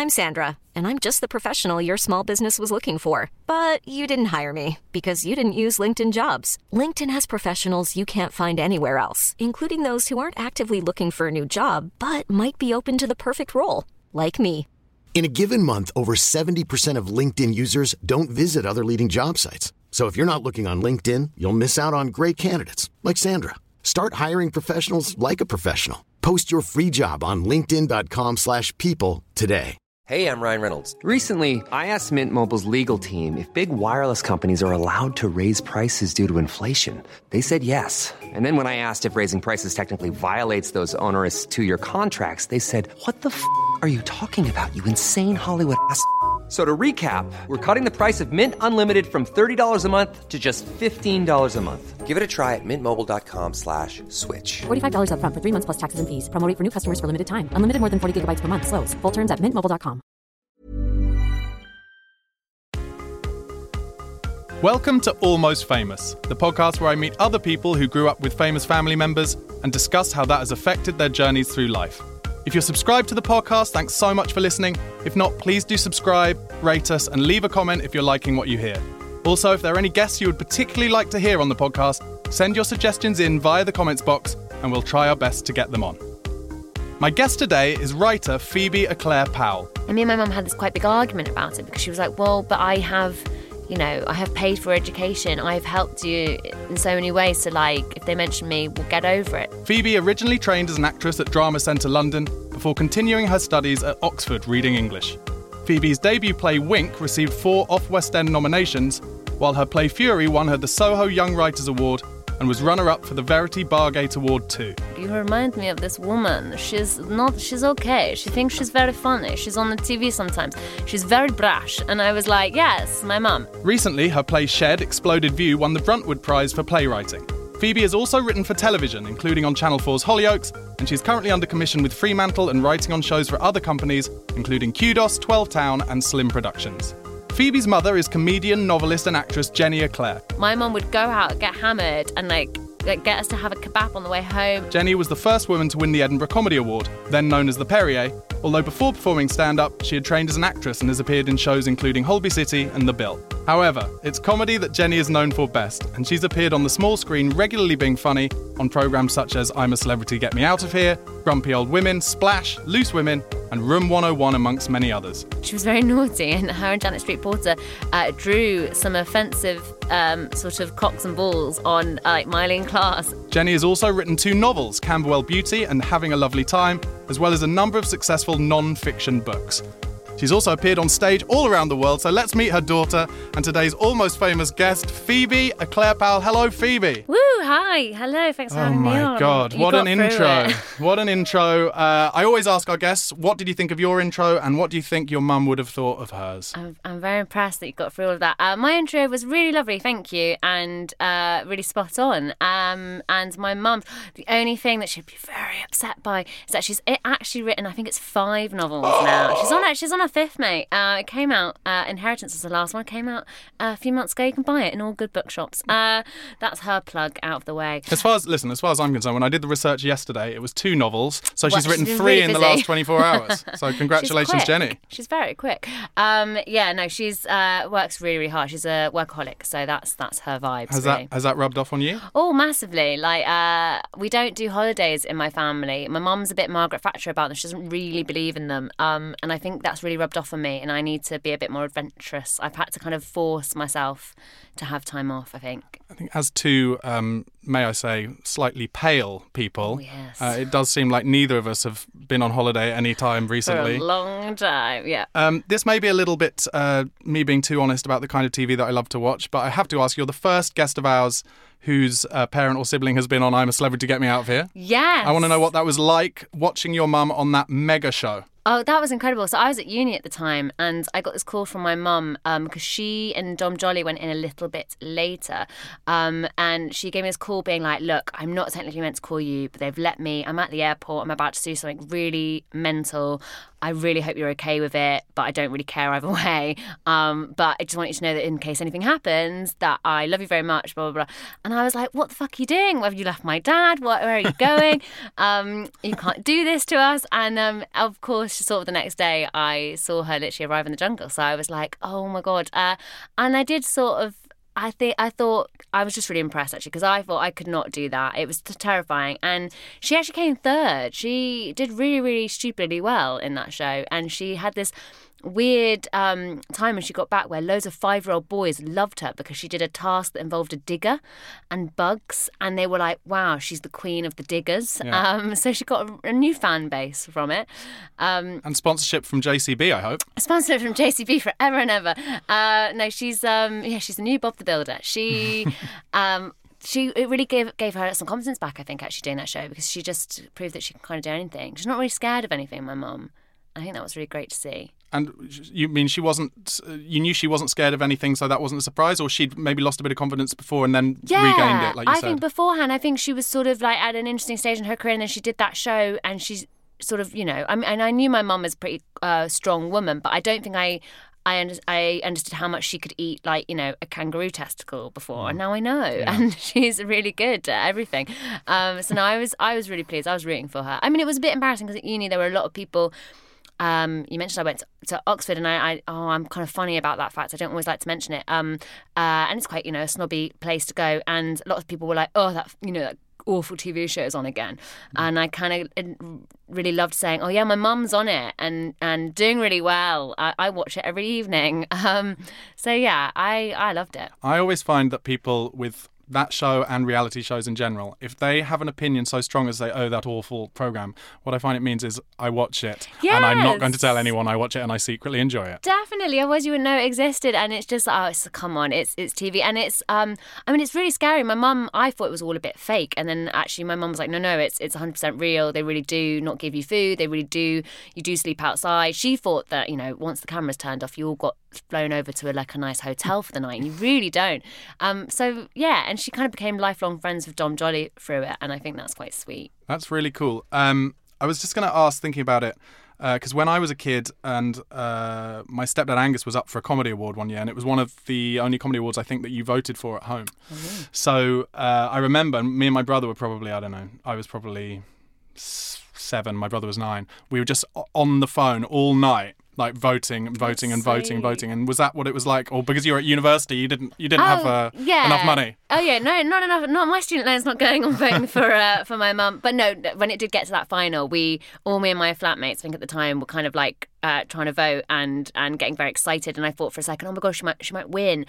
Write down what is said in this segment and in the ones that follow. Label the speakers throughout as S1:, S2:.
S1: I'm Sandra, and I'm just the professional your small business was looking for. But you didn't hire me because you didn't use LinkedIn Jobs. LinkedIn has professionals you can't find anywhere else, including those who aren't actively looking for a new job, but might be open to the perfect role, like me.
S2: In a given month, over 70% of LinkedIn users don't visit other leading job sites. So if you're not looking on LinkedIn, you'll miss out on great candidates like Sandra. Start hiring professionals like a professional. Post your free job on linkedin.com/people today.
S3: Hey, I'm Ryan Reynolds. Recently, I asked Mint Mobile's legal team if big wireless companies are allowed to raise prices due to inflation. They said yes. And then when I asked if raising prices technically violates those onerous two-year contracts, they said, what the f*** are you talking about, you insane Hollywood ass f- So to recap, we're cutting the price of Mint Unlimited from $30 a month to just $15 a month. Give it a try at mintmobile.com/switch.
S4: $45 up front for 3 months plus taxes and fees. Promo rate for new customers for limited time. Unlimited more than 40 gigabytes per month. Slows full terms at mintmobile.com.
S5: Welcome to Almost Famous, the podcast where I meet other people who grew up with famous family members and discuss how that has affected their journeys through life. If you're subscribed to the podcast, thanks so much for listening. If not, please do subscribe, rate us, and leave a comment if you're liking what you hear. Also, if there are any guests you would particularly like to hear on the podcast, send your suggestions in via the comments box, and we'll try our best to get them on. My guest today is writer Phoebe Eclair Powell.
S6: And me and my mum had this quite big argument about it because she was like, well, but I have paid for education. I've helped you in so many ways. So, if they mention me, we'll get over it.
S5: Phoebe originally trained as an actress at Drama Centre London before continuing her studies at Oxford reading English. Phoebe's debut play Wink received 4 Off-West End nominations, while her play Fury won her the Soho Young Writers Award and was runner-up for the Verity Bargate Award too.
S6: You remind me of this woman. She's okay. She thinks she's very funny. She's on the TV sometimes. She's very brash. And I was like, yes, my mum.
S5: Recently, her play Shed, Exploded View won the Bruntwood Prize for playwriting. Phoebe has also written for television, including on Channel 4's Hollyoaks, and she's currently under commission with Fremantle and writing on shows for other companies, including Kudos, 12 Town and Slim Productions. Phoebe's mother is comedian, novelist and actress Jenny Eclair.
S6: My mum would go out, get hammered and get us to have a kebab on the way home.
S5: Jenny was the first woman to win the Edinburgh Comedy Award, then known as the Perrier, although before performing stand-up, she had trained as an actress and has appeared in shows including Holby City and The Bill. However, it's comedy that Jenny is known for best, and she's appeared on the small screen regularly being funny on programmes such as I'm a Celebrity, Get Me Out of Here, Grumpy Old Women, Splash, Loose Women, and Room 101 amongst many others.
S6: She was very naughty, and her and Janet Street Porter drew some offensive sort of cocks and balls on Miley in class.
S5: Jenny has also written 2 novels, Camberwell Beauty and Having a Lovely Time, as well as a number of successful non-fiction books. She's also appeared on stage all around the world, so let's meet her daughter and today's almost famous guest, Phoebe Eclair Powell. Hello, Phoebe.
S6: Woo, hi. Hello, thanks for having me on.
S5: Oh my God, what an intro. What an intro. I always ask our guests, what did you think of your intro and what do you think your mum would have thought of hers?
S6: I'm very impressed that you got through all of that. My intro was really lovely, thank you, and really spot on. And my mum, the only thing that she'd be very upset by is that she's actually written, I think it's 5 novels now. She's on her 5th, mate. It came out, Inheritance was the last one. It came out a few months ago. You can buy it in all good bookshops. That's her plug out of the way.
S5: As far as I'm concerned, when I did the research yesterday, it was 2 novels. So she's written 3
S6: really
S5: in the last 24 hours. So congratulations, Jenny.
S6: She's very quick. She's works really, really hard. She's a workaholic, so that's her vibes.
S5: Has that rubbed off on you?
S6: Oh, massively. We don't do holidays in my family. My mum's a bit Margaret Thatcher about them. She doesn't really believe in them. And I think that's really rubbed off on me, and I need to be a bit more adventurous. I've had to kind of force myself to have time off, I think.
S5: I think as 2, may I say, slightly pale people,
S6: yes.
S5: It does seem like neither of us have been on holiday any time recently.
S6: For a long time, yeah.
S5: This may be a little bit me being too honest about the kind of TV that I love to watch, but I have to ask, you're the first guest of ours whose parent or sibling has been on I'm a Celebrity, Get Me Out of Here.
S6: Yes.
S5: I want to know what that was like watching your mum on that mega show.
S6: Oh, that was incredible. So I was at uni at the time and I got this call from my mum because she and Dom Jolly went in a little bit later and she gave me this call being like, look, I'm not technically meant to call you, but they've let me. I'm at the airport. I'm about to do something really mental. I really hope you're okay with it, but I don't really care either way. But I just want you to know that in case anything happens, that I love you very much, blah, blah, blah. And I was like, what the fuck are you doing? Where have you left my dad? Where are you going? You can't do this to us. And of course, sort of the next day, I saw her literally arrive in the jungle. So I was like, oh my God. And I did sort of, I thought I was just really impressed, actually, because I thought I could not do that. It was terrifying. And she actually came third. She did really, really stupidly well in that show. And she had this weird time when she got back where loads of 5-year-old boys loved her because she did a task that involved a digger and bugs, and they were like, wow, she's the queen of the diggers. Yeah. So she got a new fan base from it.
S5: And sponsorship from JCB, I hope.
S6: Sponsorship from JCB forever and ever. No, she's the new Bob the Builder. She it really gave her some confidence back, I think, actually doing that show, because she just proved that she can kind of do anything. She's not really scared of anything, my mum. I think that was really great to see.
S5: And you mean you knew she wasn't scared of anything, so that wasn't a surprise? Or she'd maybe lost a bit of confidence before and then regained it, like you said?
S6: I think beforehand, I think she was sort of like at an interesting stage in her career, and then she did that show, and she's sort of, you know, and I knew my mum was a pretty strong woman, but I don't think I understood how much she could eat, like, you know, a kangaroo testicle before, and now I know. Yeah. And she's really good at everything. So no, I was really pleased. I was rooting for her. I mean, it was a bit embarrassing because at uni there were a lot of people. You mentioned I went to Oxford, and I'm kind of funny about that fact. I don't always like to mention it. And it's quite, you know, a snobby place to go. And a lot of people were like, oh, that, you know, that awful TV show is on again. And I kind of really loved saying, oh yeah, my mum's on it and doing really well. I watch it every evening. So yeah, I loved it.
S5: I always find that people with that show and reality shows in general, if they have an opinion so strong as they, oh, that awful programme, what I find it means is I watch it. Yes. And I'm not going to tell anyone I watch it, and I secretly enjoy it. Definitely,
S6: otherwise you wouldn't know it existed. And it's just, come on, it's TV. And it's, I mean, it's really scary. My mum, I thought it was all a bit fake. And then actually my mum was like, no, it's 100% real. They really do not give you food. They really do, you do sleep outside. She thought that, you know, once the camera's turned off, you all got flown over to a nice hotel for the night, and you really don't. So yeah, and she kind of became lifelong friends with Dom Jolly through it, and I think that's quite sweet.
S5: That's really cool. I was just going to ask, thinking about it, because when I was a kid, and my stepdad Angus was up for a comedy award one year, and it was one of the only comedy awards I think that you voted for at home. Oh. So I remember me and my brother were probably, I don't know, I was probably 7, my brother was 9. We were just on the phone all night, like voting. And was that what it was like? Or because you were at university, you didn't have enough money?
S6: Oh yeah, no, not enough. Not my student loan's not going on voting for my mum. But no, when it did get to that final, me and my flatmates, I think at the time, were kind of like trying to vote and getting very excited. And I thought for a second, oh my gosh, she might win.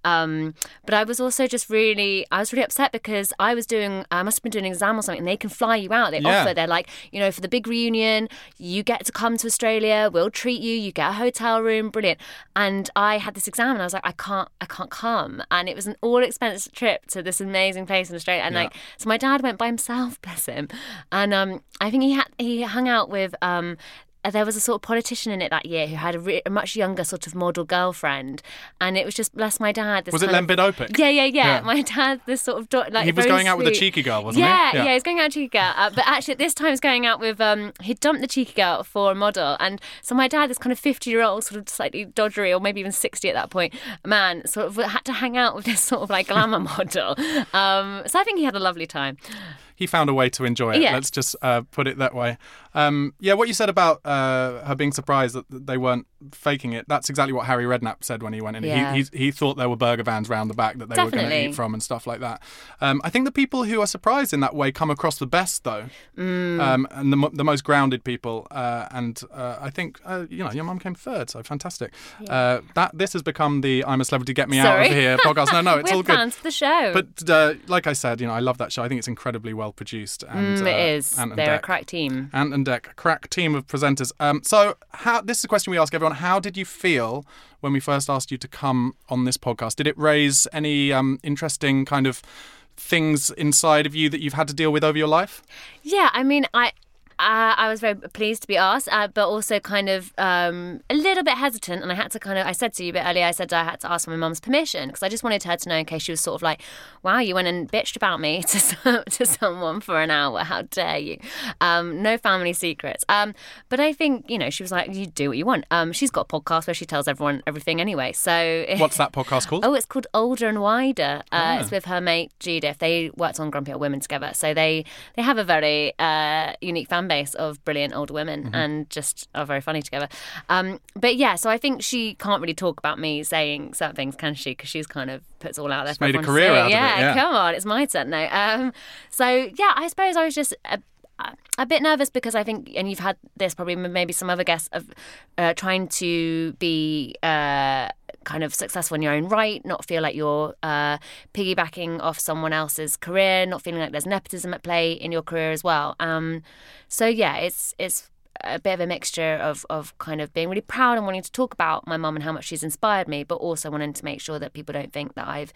S6: But I was also just really upset because I must have been doing an exam or something, and they can fly you out. They're like, you know, for the big reunion, you get to come to Australia, we'll treat you, you get a hotel room, brilliant. And I had this exam, and I was like, I can't come. And it was an all-expense trip to this amazing place in Australia. And so my dad went by himself, bless him. And I think he hung out with there was a sort of politician in it that year who had a much younger sort of model girlfriend, and it was just, bless my dad.
S5: Was it Len Bidopik?
S6: Yeah. My dad, this sort of
S5: he was going out with a cheeky girl, wasn't he?
S6: Yeah, he was going out with a cheeky girl. But actually, at this time, he was going out with he'd dumped the cheeky girl for a model, and so my dad, this kind of 50-year-old, sort of slightly doddery, or maybe even 60 at that point, man, sort of had to hang out with this sort of like glamour model. So I think he had a lovely time.
S5: He found a way to enjoy it. Yeah. Let's just put it that way. What you said about her being surprised that they weren't faking it, that's exactly what Harry Redknapp said when he went in. Yeah. He thought there were burger vans round the back that they were going to eat from and stuff like that. I think the people who are surprised in that way come across the best, though, and the most grounded people. I think, your mum came third, so fantastic. Yeah. This has become the I'm a Celebrity, Get Me Out of Here podcast. No, it's all good.
S6: We're fans of the show.
S5: But like I said, I love that show. I think it's incredibly well produced. And
S6: it is. They're a crack team.
S5: Ant and Dec, a crack team of presenters. This is a question we ask everyone. How did you feel when we first asked you to come on this podcast? Did it raise any interesting kind of things inside of you that you've had to deal with over your life?
S6: Yeah, I mean, I was very pleased to be asked, but also kind of a little bit hesitant. And I had to I said to you a bit earlier, I said I had to ask for my mum's permission because I just wanted her to know in case she was sort of like, wow, you went and bitched about me to someone for an hour. How dare you? No family secrets. But I think, she was like, you do what you want. She's got a podcast where she tells everyone everything anyway. So
S5: what's that podcast called?
S6: Oh, it's called Older and Wider. It's with her mate Judith. They worked on Grumpy Old Women together. So they have a very unique fan base of brilliant older women and just are very funny together. But yeah, so I think she can't really talk about me saying certain things, can she? Because she's kind of puts it all out there.
S5: She's made a career out of it. Yeah,
S6: come on, it's my turn now. So yeah, I suppose I was just a bit nervous because I think, and you've had this probably maybe some other guests, of trying to be kind of successful in your own right, not feel like you're piggybacking off someone else's career, not feeling like there's nepotism at play in your career as well. So yeah, it's a bit of a mixture of kind of being really proud and wanting to talk about my mum and how much she's inspired me, but also wanting to make sure that people don't think that I've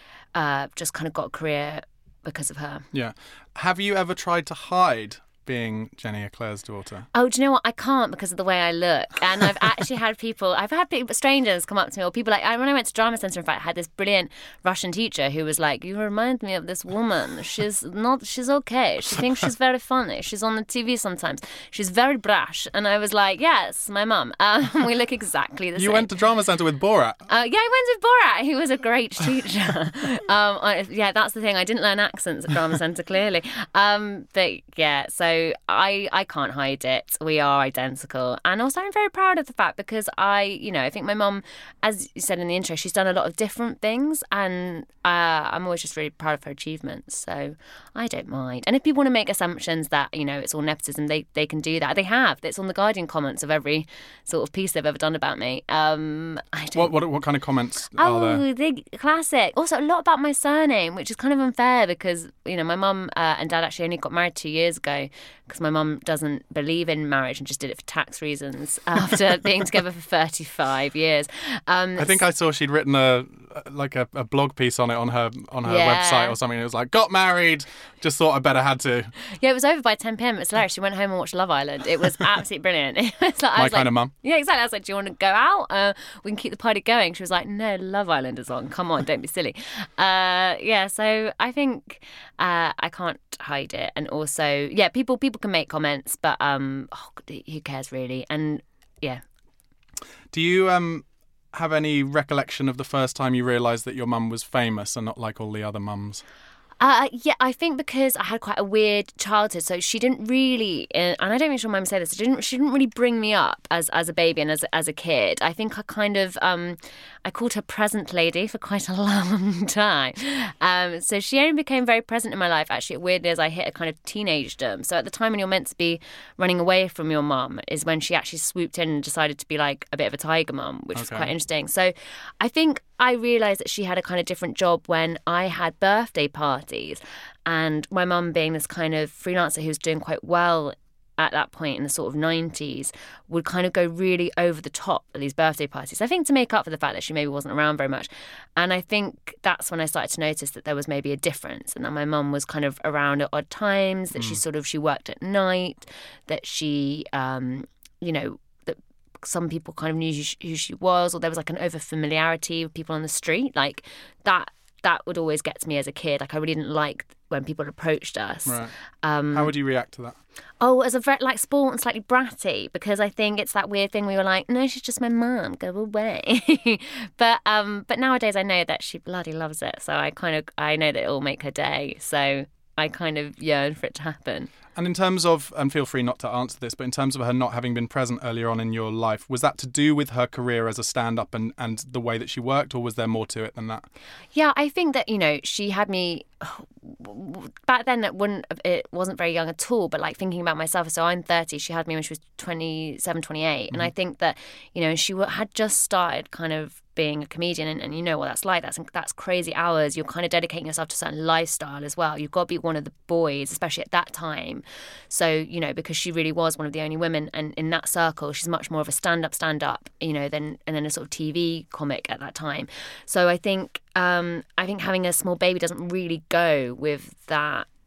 S6: just kind of got a career because of her.
S5: Yeah. Have you ever tried to hide being Jenny Eclair's daughter?
S6: Oh, do you know what? I can't because of the way I look. And I've actually had strangers come up to me, or people like, when I went to Drama Centre, in fact, I had this brilliant Russian teacher who was like, you remind me of this woman. She's okay. She thinks she's very funny. She's on the TV sometimes. She's very brash. And I was like, yes, my mum. We look exactly the same.
S5: You went to Drama Centre with Borat?
S6: Yeah, I went with Borat. He was a great teacher. Yeah, that's the thing. I didn't learn accents at Drama Centre, clearly. But yeah, so I can't hide it. We are identical. And also I'm very proud of the fact because I think my mum, as you said in the intro, she's done a lot of different things, and I'm always just really proud of her achievements. So I don't mind. And if people want to make assumptions that, it's all nepotism, they can do that. They have. It's on the Guardian comments of every sort of piece they've ever done about me.
S5: What kind of comments are there?
S6: Oh, the classic. Also, a lot about my surname, which is kind of unfair because, my mum and dad actually only got married 2 years ago because my mum doesn't believe in marriage and just did it for tax reasons after being together for 35 years.
S5: I think I saw she'd written a blog piece on it on her website or something. It was like, got married, just thought I better had to.
S6: Yeah, it was over by 10 p.m. It was hilarious. She went home and watched Love Island. It was absolutely brilliant. It was like,
S5: my kind of mum.
S6: Yeah, exactly. I was like, do you want to go out? We can keep the party going. She was like, no, Love Island is on. Come on, don't be silly. Yeah, so I think I can't hide it. And also, yeah, people can make comments, but who cares really? And yeah.
S5: Do you have any recollection of the first time you realised that your mum was famous and not like all the other mums?
S6: Yeah, I think because I had quite a weird childhood, so she didn't really, and I don't even sure my mum say this, she didn't really bring me up as a baby and as a kid. I think I kind of, I called her present lady for quite a long time. So she only became very present in my life, actually, weirdly, as I hit a kind of teenagedom. So at the time when you're meant to be running away from your mum is when she actually swooped in and decided to be like a bit of a tiger mum, which was quite interesting. So I think I realised that she had a kind of different job when I had birthday parties, and my mum, being this kind of freelancer who was doing quite well at that point in the sort of 90s, would kind of go really over the top at these birthday parties, I think to make up for the fact that she maybe wasn't around very much. And I think that's when I started to notice that there was maybe a difference, and that my mum was kind of around at odd times, that she worked at night, that she that some people kind of knew who she was, or there was like an over familiarity with people on the street, like that would always get to me as a kid. Like I really didn't like when people approached us.
S5: Right. How would you react to that?
S6: Oh, as a very sport and slightly bratty, because I think it's that weird thing where you're like, no, she's just my mum, go away. But nowadays I know that she bloody loves it, so I know that it'll make her day. So I kind of yearn for it to happen.
S5: And in terms of, and feel free not to answer this, but in terms of her not having been present earlier on in your life, was that to do with her career as a stand-up and the way that she worked, or was there more to it than that? Yeah,
S6: I think that, she had me, back then it wasn't very young at all, but like thinking about myself, so I'm 30, she had me when she was 27, 28, and I think that, she had just started kind of being a comedian, and you know what that's like. That's crazy hours. You're kind of dedicating yourself to a certain lifestyle as well. You've got to be one of the boys, especially at that time. So, because she really was one of the only women, and in that circle, she's much more of a stand-up, than a sort of TV comic at that time. So I think having a small baby doesn't really go with that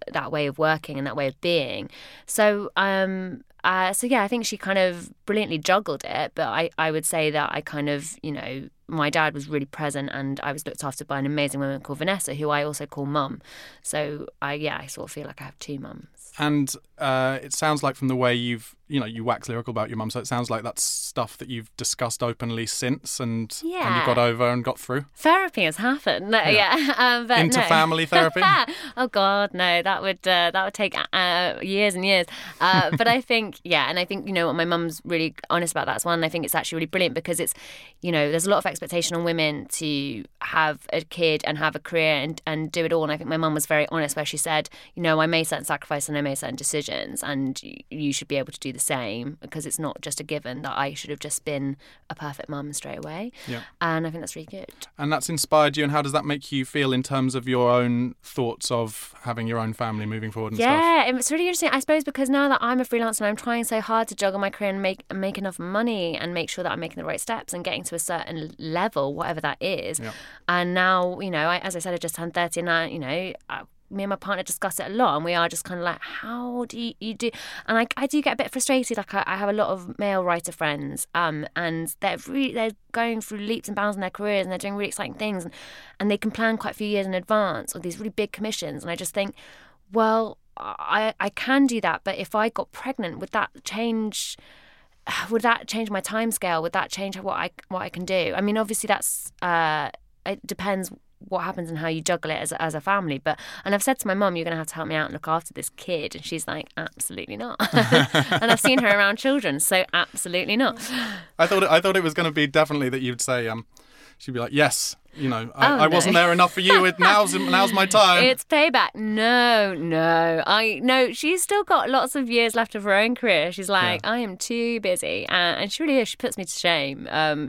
S6: that way of working and that way of being. So I think she kind of brilliantly juggled it, but I would say that I kind of, my dad was really present, and I was looked after by an amazing woman called Vanessa, who I also call Mum. So I sort of feel like I have two mums.
S5: And it sounds like from the way you wax lyrical about your mum, so it sounds like that's stuff that you've discussed openly since and you got over and got through.
S6: Therapy has happened. But
S5: Inter-family therapy?
S6: Oh God, no, that would take years and years. But I think, and I think, what my mum's really honest about that as well. And I think it's actually really brilliant because it's, there's a lot of expectation on women to have a kid and have a career and do it all. And I think my mum was very honest where she said, I made certain sacrifices and I made certain decisions, and you should be able to do the same, because it's not just a given that I should have just been a perfect mum straight away. Yeah. And I think that's really good. And
S5: that's inspired you, and how does that make you feel in terms of your own thoughts of having your own family moving forward and stuff?
S6: Yeah, it's really interesting, I suppose, because now that I'm a freelancer and I'm trying so hard to juggle my career and make enough money and make sure that I'm making the right steps and getting to a certain level, whatever that is. Yeah. And now, as I said, I just turned 30, and now, me and my partner discuss it a lot, and we are just kind of like, how do you do? And I do get a bit frustrated. Like I have a lot of male writer friends, and they're going through leaps and bounds in their careers, and they're doing really exciting things, and they can plan quite a few years in advance, or these really big commissions. And I just think, well, I can do that, but if I got pregnant, would that change? Would that change my timescale? Would that change what I can do? I mean, obviously that's it depends what happens and how you juggle it as a family. And I've said to my mum, you're going to have to help me out and look after this kid. And she's like, absolutely not. And I've seen her around children, so absolutely not.
S5: I thought it was going to be definitely that you'd say, she'd be like, yes, I wasn't there enough for you. Now's my time.
S6: It's payback. No, she's still got lots of years left of her own career. She's like, I am too busy. And she really is. She puts me to shame.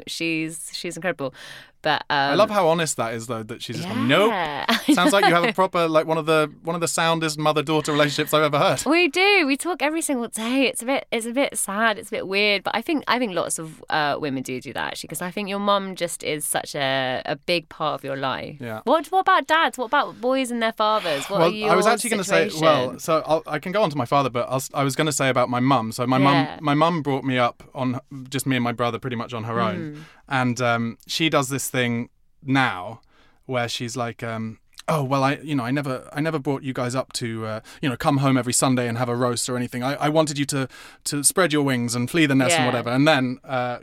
S6: She's incredible. But
S5: I love how honest that is, though. That she's just like, nope. Sounds like you have a proper, like, one of the soundest mother-daughter relationships I've ever heard.
S6: We do. We talk every single day. It's a bit sad. It's a bit weird. But I think lots of women do that, actually, because I think your mum just is such a big part of your life. Yeah. What about dads? What about boys and their fathers? What are your
S5: I was actually going to say, so I can go on to my father, but I was going to say about my mum. So my mum brought me up on just me and my brother pretty much on her own. And she does this thing now where she's like, oh, well, I never brought you guys up to, come home every Sunday and have a roast or anything. I wanted you to spread your wings and flee the nest and whatever. And then,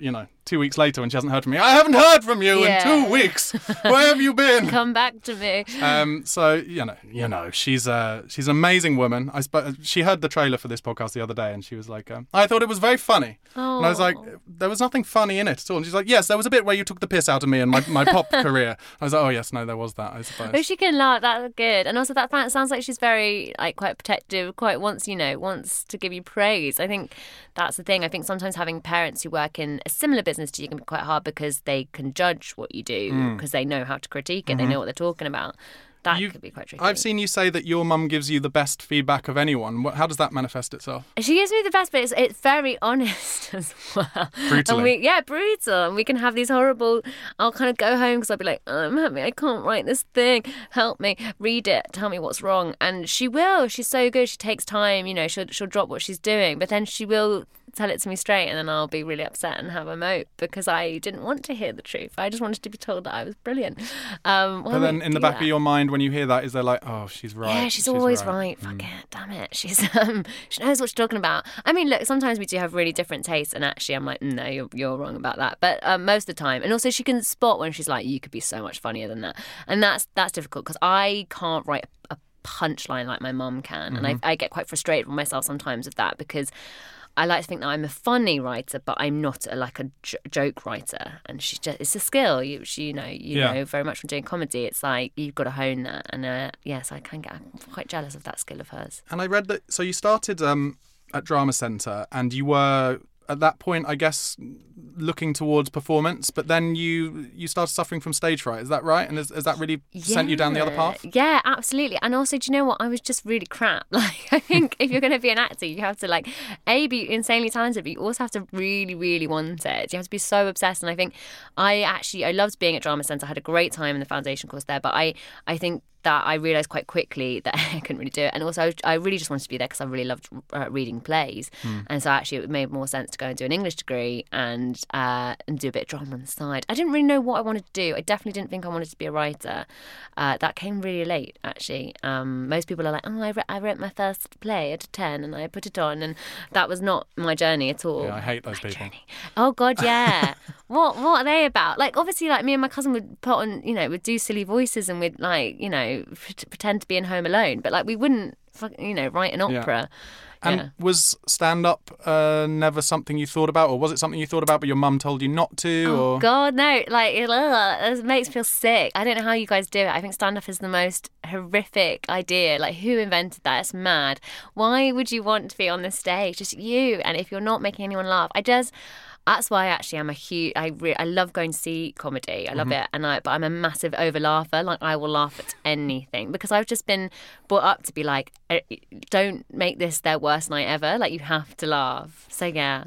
S5: 2 weeks later, when she hasn't heard from me, I haven't heard from you in 2 weeks. Where have you been?
S6: Come back to me.
S5: So she's an amazing woman. She heard the trailer for this podcast the other day, and she was like, I thought it was very funny. Oh. And I was like, there was nothing funny in it at all. And she's like, yes, there was a bit where you took the piss out of me and my pop career. I was like, oh yes, no, there was that, I suppose.
S6: But she can laugh. That's good. And also that sounds like she's very quite protective. Quite wants to give you praise. I think that's the thing. I think sometimes having parents who work in a similar business to you can be quite hard because they can judge what you do because they know how to critique it. They know what they're talking about. That could be quite tricky.
S5: I've seen you say that your mum gives you the best feedback of anyone. How does that manifest itself?
S6: She gives me the best, but it's very honest as well.
S5: Brutally.
S6: Brutal. And we can have these horrible... I'll kind of go home because I'll be like, I'm happy, I can't write this thing. Help me. Read it. Tell me what's wrong. And she will. She's so good. She takes time. She'll drop what she's doing. But then she will tell it to me straight, and then I'll be really upset and have a mope because I didn't want to hear the truth. I just wanted to be told that I was brilliant.
S5: But then in the back of your mind, when you hear that, is there like, oh, she's right?
S6: Yeah, she's always right. Fuck it, damn it. She's she knows what she's talking about. I mean, look, sometimes we do have really different tastes, and actually I'm like, no, you're wrong about that. But most of the time, and also she can spot when she's like, you could be so much funnier than that, and that's difficult because I can't write a punchline like my mum can, and I get quite frustrated with myself sometimes with that because I like to think that I'm a funny writer, but I'm not a joke writer. And it's a skill. You know very much from doing comedy. It's like you've got to hone that. And so I'm quite jealous of that skill of hers.
S5: And I read that. So you started at Drama Centre, and you were at that point, I guess, looking towards performance, but then you started suffering from stage fright. Is that right? And has that really sent you down the other path?
S6: Yeah, absolutely. And also, do you know what? I was just really crap. I think if you're going to be an actor, you have to be insanely talented, but you also have to really, really want it. You have to be so obsessed. And I think I loved being at Drama Centre. I had a great time in the foundation course there, but I think that I realised quite quickly that I couldn't really do it. And also I really just wanted to be there because I really loved reading plays. And so actually it made more sense to go and do an English degree and do a bit of drama on the side. I didn't really know what I wanted to do. I definitely didn't think I wanted to be a writer. That came really late, actually. Most people are like, oh, I wrote my first play at 10 and I put it on, and that was not my journey at all.
S5: Yeah, I hate those people.
S6: Journey. Oh, God, yeah. What are they about? Like, obviously, like, me and my cousin would put on, you know, would do silly voices and we'd, like, you know, pretend to be in Home Alone, but like we wouldn't, you know, write an opera.
S5: And was stand-up never something you thought about, or was it something you thought about but your mum told you not to?
S6: Oh, God, no. Like, it makes me feel sick. I don't know how you guys do it. I think stand-up is the most horrific idea. Like, who invented that? It's mad. Why would you want to be on the stage? Just you. And if you're not making anyone laugh, that's why actually I'm a huge. I love going to see comedy. I love it, but I'm a massive over laugher. Like, I will laugh at anything because I've just been brought up to be like, don't make this their worst night ever. Like, you have to laugh. So yeah.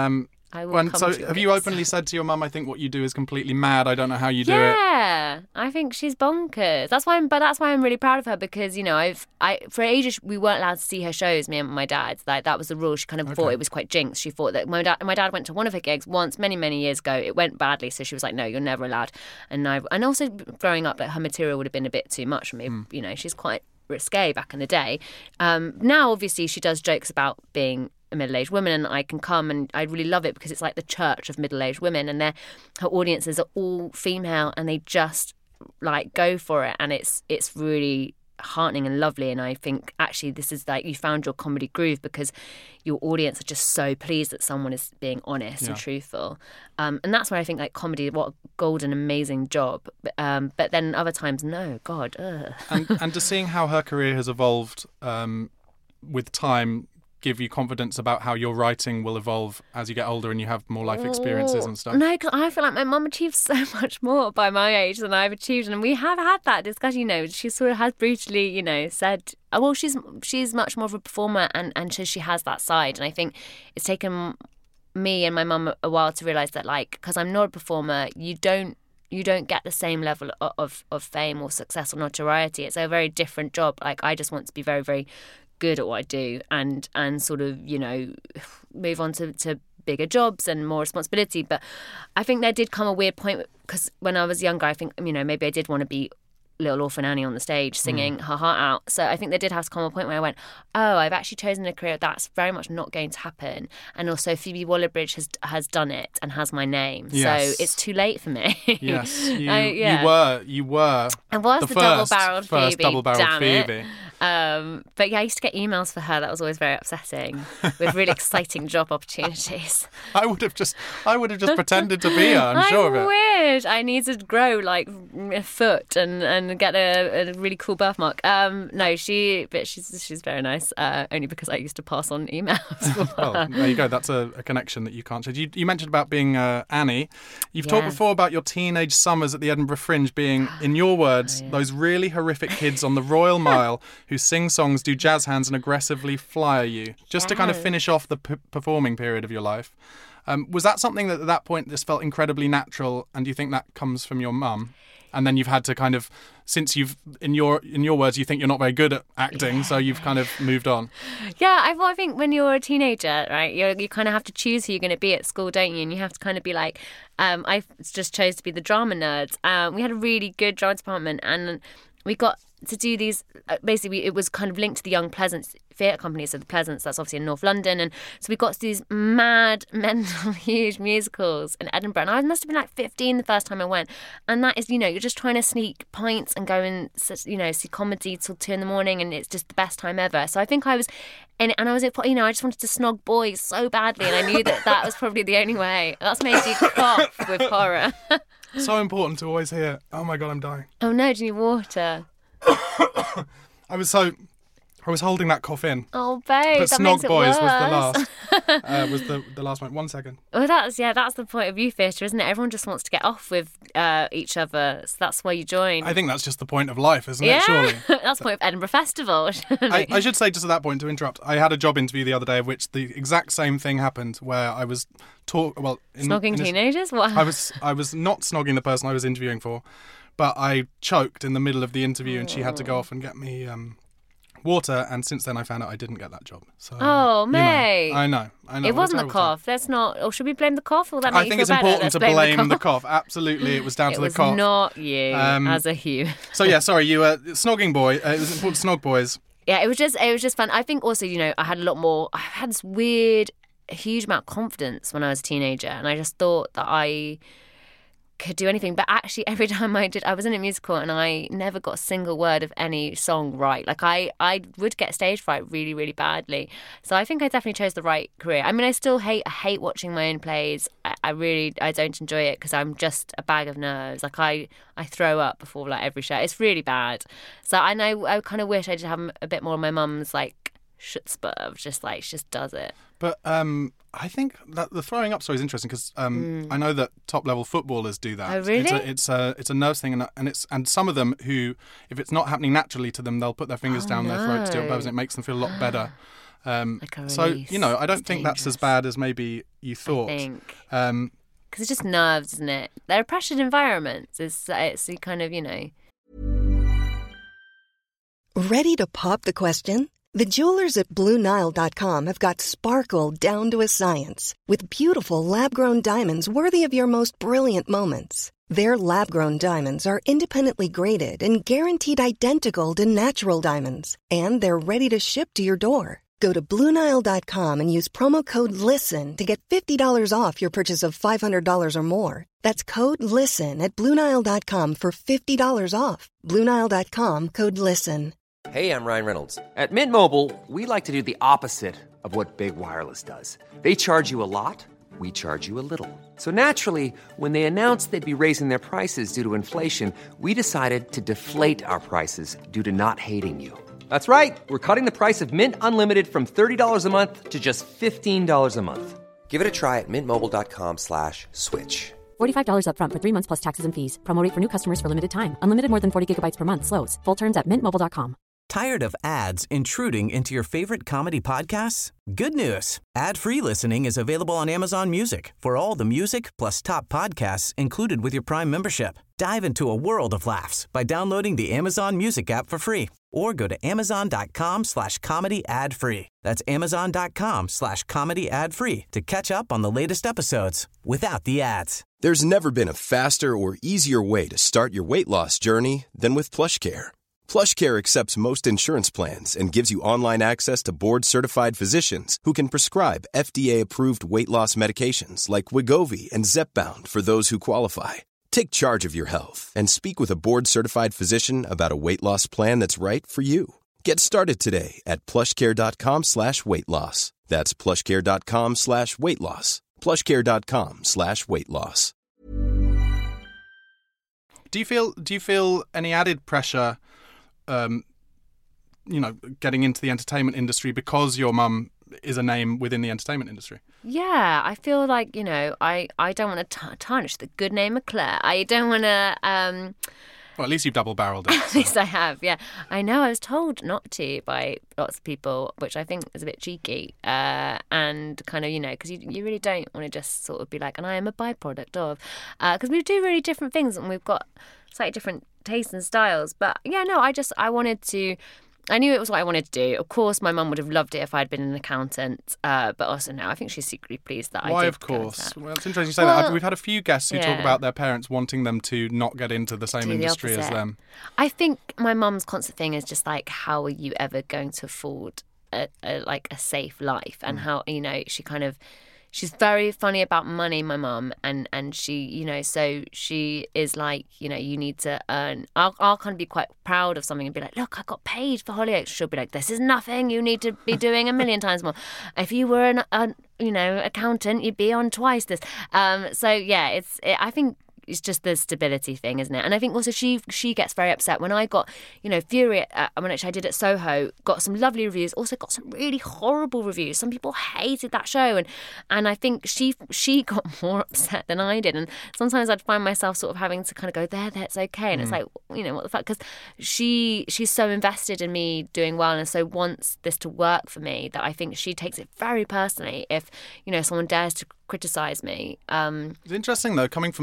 S6: Have you openly said to your mum, I think what you do is completely mad, I don't know how you do it? Yeah, I think she's bonkers. That's why I'm really proud of her, because, you know, for ages we weren't allowed to see her shows, me and my dad. Like, that was the rule. She kind of thought it was quite jinx. She thought that my dad went to one of her gigs once many years ago. It went badly, so she was like, no, you're never allowed. And also growing up, like, her material would have been a bit too much for me. You know, she's quite risque back in the day. Now, obviously, she does jokes about being a middle-aged woman, and I can come, and I really love it because it's like the church of middle-aged women, and her audiences are all female, and they just like go for it, and it's really heartening and lovely. And I think actually this is like, you found your comedy groove because your audience are just so pleased that someone is being honest and truthful, and that's where I think like comedy, what a golden amazing job, but then other times, no, God.
S5: And just seeing how her career has evolved with time give you confidence about how your writing will evolve as you get older and you have more life experiences and stuff?
S6: No, because I feel like my mum achieved so much more by my age than I've achieved, and we have had that discussion. You know, she sort of has brutally, you know, said, oh, well, she's much more of a performer, and she has that side, and I think it's taken me and my mum a while to realise that, like, because I'm not a performer, you don't get the same level of fame or success or notoriety. It's a very different job. Like, I just want to be very, very good at what I do, and sort of, you know, move on to bigger jobs and more responsibility. But I think there did come a weird point, because when I was younger, I think, you know, maybe I did want to be Little Orphan Annie on the stage singing her heart out. So I think there did have to come a point where I went, oh, I've actually chosen a career that's very much not going to happen. And also Phoebe Waller-Bridge has done it and has my name. Yes. So it's too late for me.
S5: Yes, you were.
S6: I was the double-barreled Phoebe.
S5: First double-barreled Phoebe.
S6: But yeah, I used to get emails for her. That was always very upsetting, with really exciting job opportunities.
S5: I would have just pretended to be her. I'm sure of it.
S6: I wish. I need to grow like a foot and get a really cool birthmark. No, she's very nice. Only because I used to pass on emails.
S5: Well, there you go. That's a connection that you can't change. You mentioned about being Annie. You've talked before about your teenage summers at the Edinburgh Fringe being, in your words, those really horrific kids on the Royal Mile who sing songs, do jazz hands and aggressively flyer you, just to kind of finish off the performing period of your life. Was that something that at that point just felt incredibly natural, and do you think that comes from your mum? And then you've had to kind of, since you've, in your words, you think you're not very good at acting, so you've kind of moved on. Yeah,
S6: I think when you're a teenager, right, you kind of have to choose who you're going to be at school, don't you? And you have to kind of be like, I just chose to be the drama nerds. We had a really good drama department, and we got to do these, basically it was kind of linked to the Young Pleasance Theatre Company, so the Pleasance, that's obviously in North London, and so we got to do these mad, mental, huge musicals in Edinburgh, and I must have been like 15 the first time I went, and that is, you know, you're just trying to sneak pints and go and, you know, see comedy till 2 a.m, and it's just the best time ever. So I think I was in it, and I was, you know, I just wanted to snog boys so badly, and I knew that was probably the only way. That's made you cough with horror.
S5: So important to always hear, oh my God, I'm dying.
S6: Oh no, do you need water?
S5: I was holding that cough in.
S6: Oh, babe,
S5: but
S6: that
S5: Snog
S6: makes it
S5: Boys
S6: worse.
S5: was the last one. 1 second.
S6: Well, that's the point of youth theatre, isn't it? Everyone just wants to get off with each other, so that's why you join.
S5: I think that's just the point of life, isn't it? Surely.
S6: That's the point of Edinburgh Festival.
S5: I should say, just at that point, to interrupt, I had a job interview the other day of which the exact same thing happened, where I was
S6: snogging teenagers? What?
S5: I was not snogging the person I was interviewing for, but I choked in the middle of the interview and she had to go off and get me water, and since then I found out I didn't get that job. So,
S6: mate.
S5: I know.
S6: It wasn't the cough. Let's not... Or should we blame the cough? Or that
S5: I think it's important to blame the cough. Absolutely, it was down to the cough.
S6: It was not you as a Hugh.
S5: So yeah, sorry, you were snogging boy. It was important to snog boys.
S6: Yeah, it was just fun. I think also, I had this weird, huge amount of confidence when I was a teenager, and I just thought that I could do anything. But actually, every time I was in a musical and I never got a single word of any song right. Like I would get stage fright really, really badly. So I think I definitely chose the right career. I mean, I still hate watching my own plays. I don't enjoy it because I'm just a bag of nerves. Like I throw up before like every show. It's really bad. So I know I kind of wish I did have a bit more of my mum's like chutzpah of just like, she just does it.
S5: But I think that the throwing up story is interesting because I know that top level footballers do that.
S6: Oh, really?
S5: It's a nerves thing, and some of them who, if it's not happening naturally to them, they'll put their fingers down their throat to do it on purpose, and it makes them feel a lot better.
S6: Like a
S5: so
S6: release.
S5: I don't
S6: It's
S5: think that's as
S6: dangerous.
S5: bad as maybe you thought.
S6: I think. Because it's just nerves, isn't it? They're pressured environments. It's kind of,
S7: Ready to pop the question? The jewelers at BlueNile.com have got sparkle down to a science with beautiful lab-grown diamonds worthy of your most brilliant moments. Their lab-grown diamonds are independently graded and guaranteed identical to natural diamonds, and they're ready to ship to your door. Go to BlueNile.com and use promo code LISTEN to get $50 off your purchase of $500 or more. That's code LISTEN at BlueNile.com for $50 off. BlueNile.com, code LISTEN.
S3: Hey, I'm Ryan Reynolds. At Mint Mobile, we like to do the opposite of what Big Wireless does. They charge you a lot, we charge you a little. So naturally, when they announced they'd be raising their prices due to inflation, we decided to deflate our prices due to not hating you. That's right. We're cutting the price of Mint Unlimited from $30 a month to just $15 a month. Give it a try at mintmobile.com/switch.
S4: $45 up front for 3 months plus taxes and fees. Promo rate for new customers for limited time. Unlimited more than 40 gigabytes per month. Slows full terms at mintmobile.com.
S8: Tired of ads intruding into your favorite comedy podcasts? Good news. Ad-free listening is available on Amazon Music for all the music plus top podcasts included with your Prime membership. Dive into a world of laughs by downloading the Amazon Music app for free or go to amazon.com/comedy ad-free. That's amazon.com/comedy ad-free to catch up on the latest episodes without the ads.
S9: There's never been a faster or easier way to start your weight loss journey than with PlushCare. PlushCare accepts most insurance plans and gives you online access to board-certified physicians who can prescribe FDA-approved weight loss medications like Wegovy and Zepbound for those who qualify. Take charge of your health and speak with a board-certified physician about a weight loss plan that's right for you. Get started today at plushcare.com/weight loss. That's plushcare.com/weight loss. plushcare.com/weight loss.
S5: Do you feel any added pressure, getting into the entertainment industry because your mum is a name within the entertainment industry?
S6: Yeah, I feel like, I don't want to tarnish the good name of Claire. I don't want to...
S5: Well, at least you've double-barreled it.
S6: At least I have, yeah. I know I was told not to by lots of people, which I think is a bit cheeky. And kind of, because you really don't want to just sort of be like, and I am a byproduct of. Because we do really different things and we've got slightly different tastes and styles. But, yeah, no, I knew it was what I wanted to do. Of course, my mum would have loved it if I'd been an accountant. But also, no, I think she's secretly pleased that I did.
S5: Why, of course? Well, it's interesting you say that. We've had a few guests who talk about their parents wanting them to not get into the same industry as them.
S6: I think my mum's constant thing is just like, how are you ever going to afford a safe life? And how, she kind of... She's very funny about money, my mum, and she, so she is like, you need to earn. I'll kind of be quite proud of something and be like, look, I got paid for Hollyoaks. She'll be like, this is nothing. You need to be doing a million times more. If you were an accountant, you'd be on twice this. So yeah, I think it's just the stability thing, isn't it? And I think also she gets very upset when I got, Fury, which I did at Soho, got some lovely reviews, also got some really horrible reviews. Some people hated that show, and I think she got more upset than I did. And sometimes I'd find myself sort of having to kind of go, that's okay. And it's like, what the fuck? Because she's so invested in me doing well and so wants this to work for me that I think she takes it very personally if, someone dares to criticise me.
S5: It's interesting, though, coming from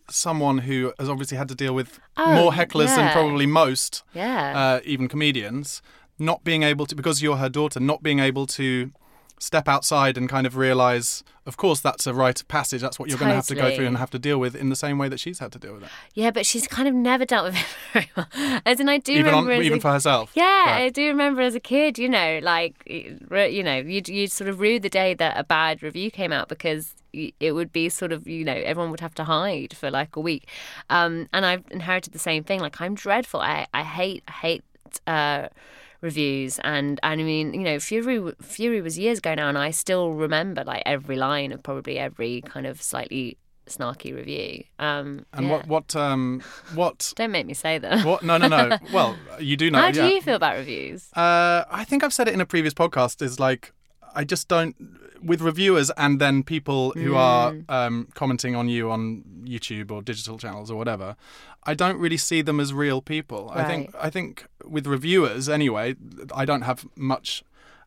S5: someone who has obviously had to deal with more hecklers than probably most, even comedians, not being able to, because you're her daughter, not being able to step outside and kind of realise, of course, that's a rite of passage. That's what you're going to have to go through and have to deal with in the same way that she's had to deal with it.
S6: Yeah, but she's kind of never dealt with it very well. As in, I do remember...
S5: Even for herself?
S6: Yeah,
S5: right.
S6: I do remember as a kid, you know, like, you know, you'd sort of rue the day that a bad review came out because it would be sort of, you know, everyone would have to hide for like a week. And I've inherited the same thing. Like, I'm dreadful. I hate reviews, and I mean, you know, Fury was years ago now, and I still remember like every line of probably every kind of slightly snarky review.
S5: And what?
S6: Don't make me say that.
S5: What? No. Well, you do know.
S6: How do you feel about reviews?
S5: I think I've said it in a previous podcast. Is like, I just don't, with reviewers and then people who are commenting on you on YouTube or digital channels or whatever, I don't really see them as real people.
S6: Right.
S5: I think with reviewers anyway, I don't have much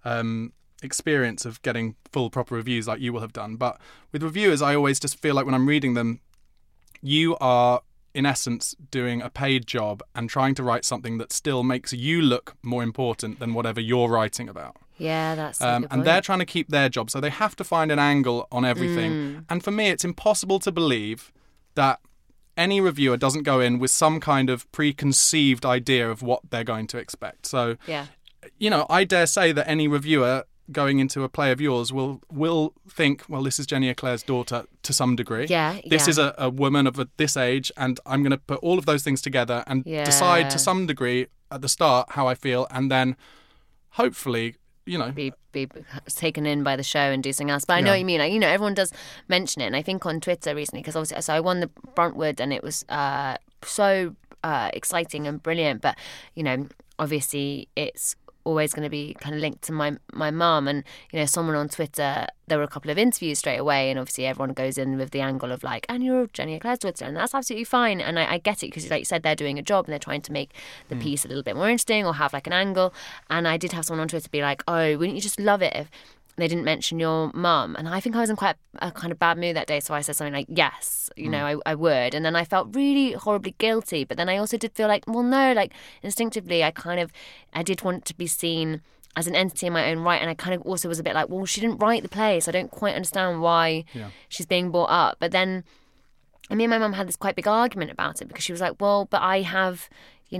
S5: experience of getting full proper reviews like you will have done. But with reviewers, I always just feel like when I'm reading them, you are in essence doing a paid job and trying to write something that still makes you look more important than whatever you're writing about.
S6: Yeah, that's a good point.
S5: And they're trying to keep their job, so they have to find an angle on everything. And for me, it's impossible to believe that any reviewer doesn't go in with some kind of preconceived idea of what they're going to expect. So, you know, I dare say that any reviewer going into a play of yours will think, well, this is Jenny Eclair's daughter to some degree. This is a woman of this age, and I'm going to put all of those things together and decide to some degree at the start how I feel, and then hopefully, you know, be taken in by the show and do something else. But I know what you mean. Like, you know, everyone does mention it, and I think on Twitter recently, because obviously, so I won the Bruntwood, and it was so exciting and brilliant. But you know, obviously, it's always going to be kind of linked to my mum, and you know, someone on Twitter, there were a couple of interviews straight away, and obviously everyone goes in with the angle of like, and you're Jenny Eclair's daughter, and that's absolutely fine, and I get it, because like you said, they're doing a job and they're trying to make the piece a little bit more interesting or have like an angle. And I did have someone on Twitter be like, oh, wouldn't you just love it if they didn't mention your mum? And I think I was in quite a kind of bad mood that day, so I said something like, yes, you know, I would. And then I felt really horribly guilty, but then I also did feel like, well, no, like instinctively I did want to be seen as an entity in my own right, and I kind of also was a bit like, well, she didn't write the play, so I don't quite understand why she's being brought up. But then me and my mum had this quite big argument about it, because she was like, well, but I have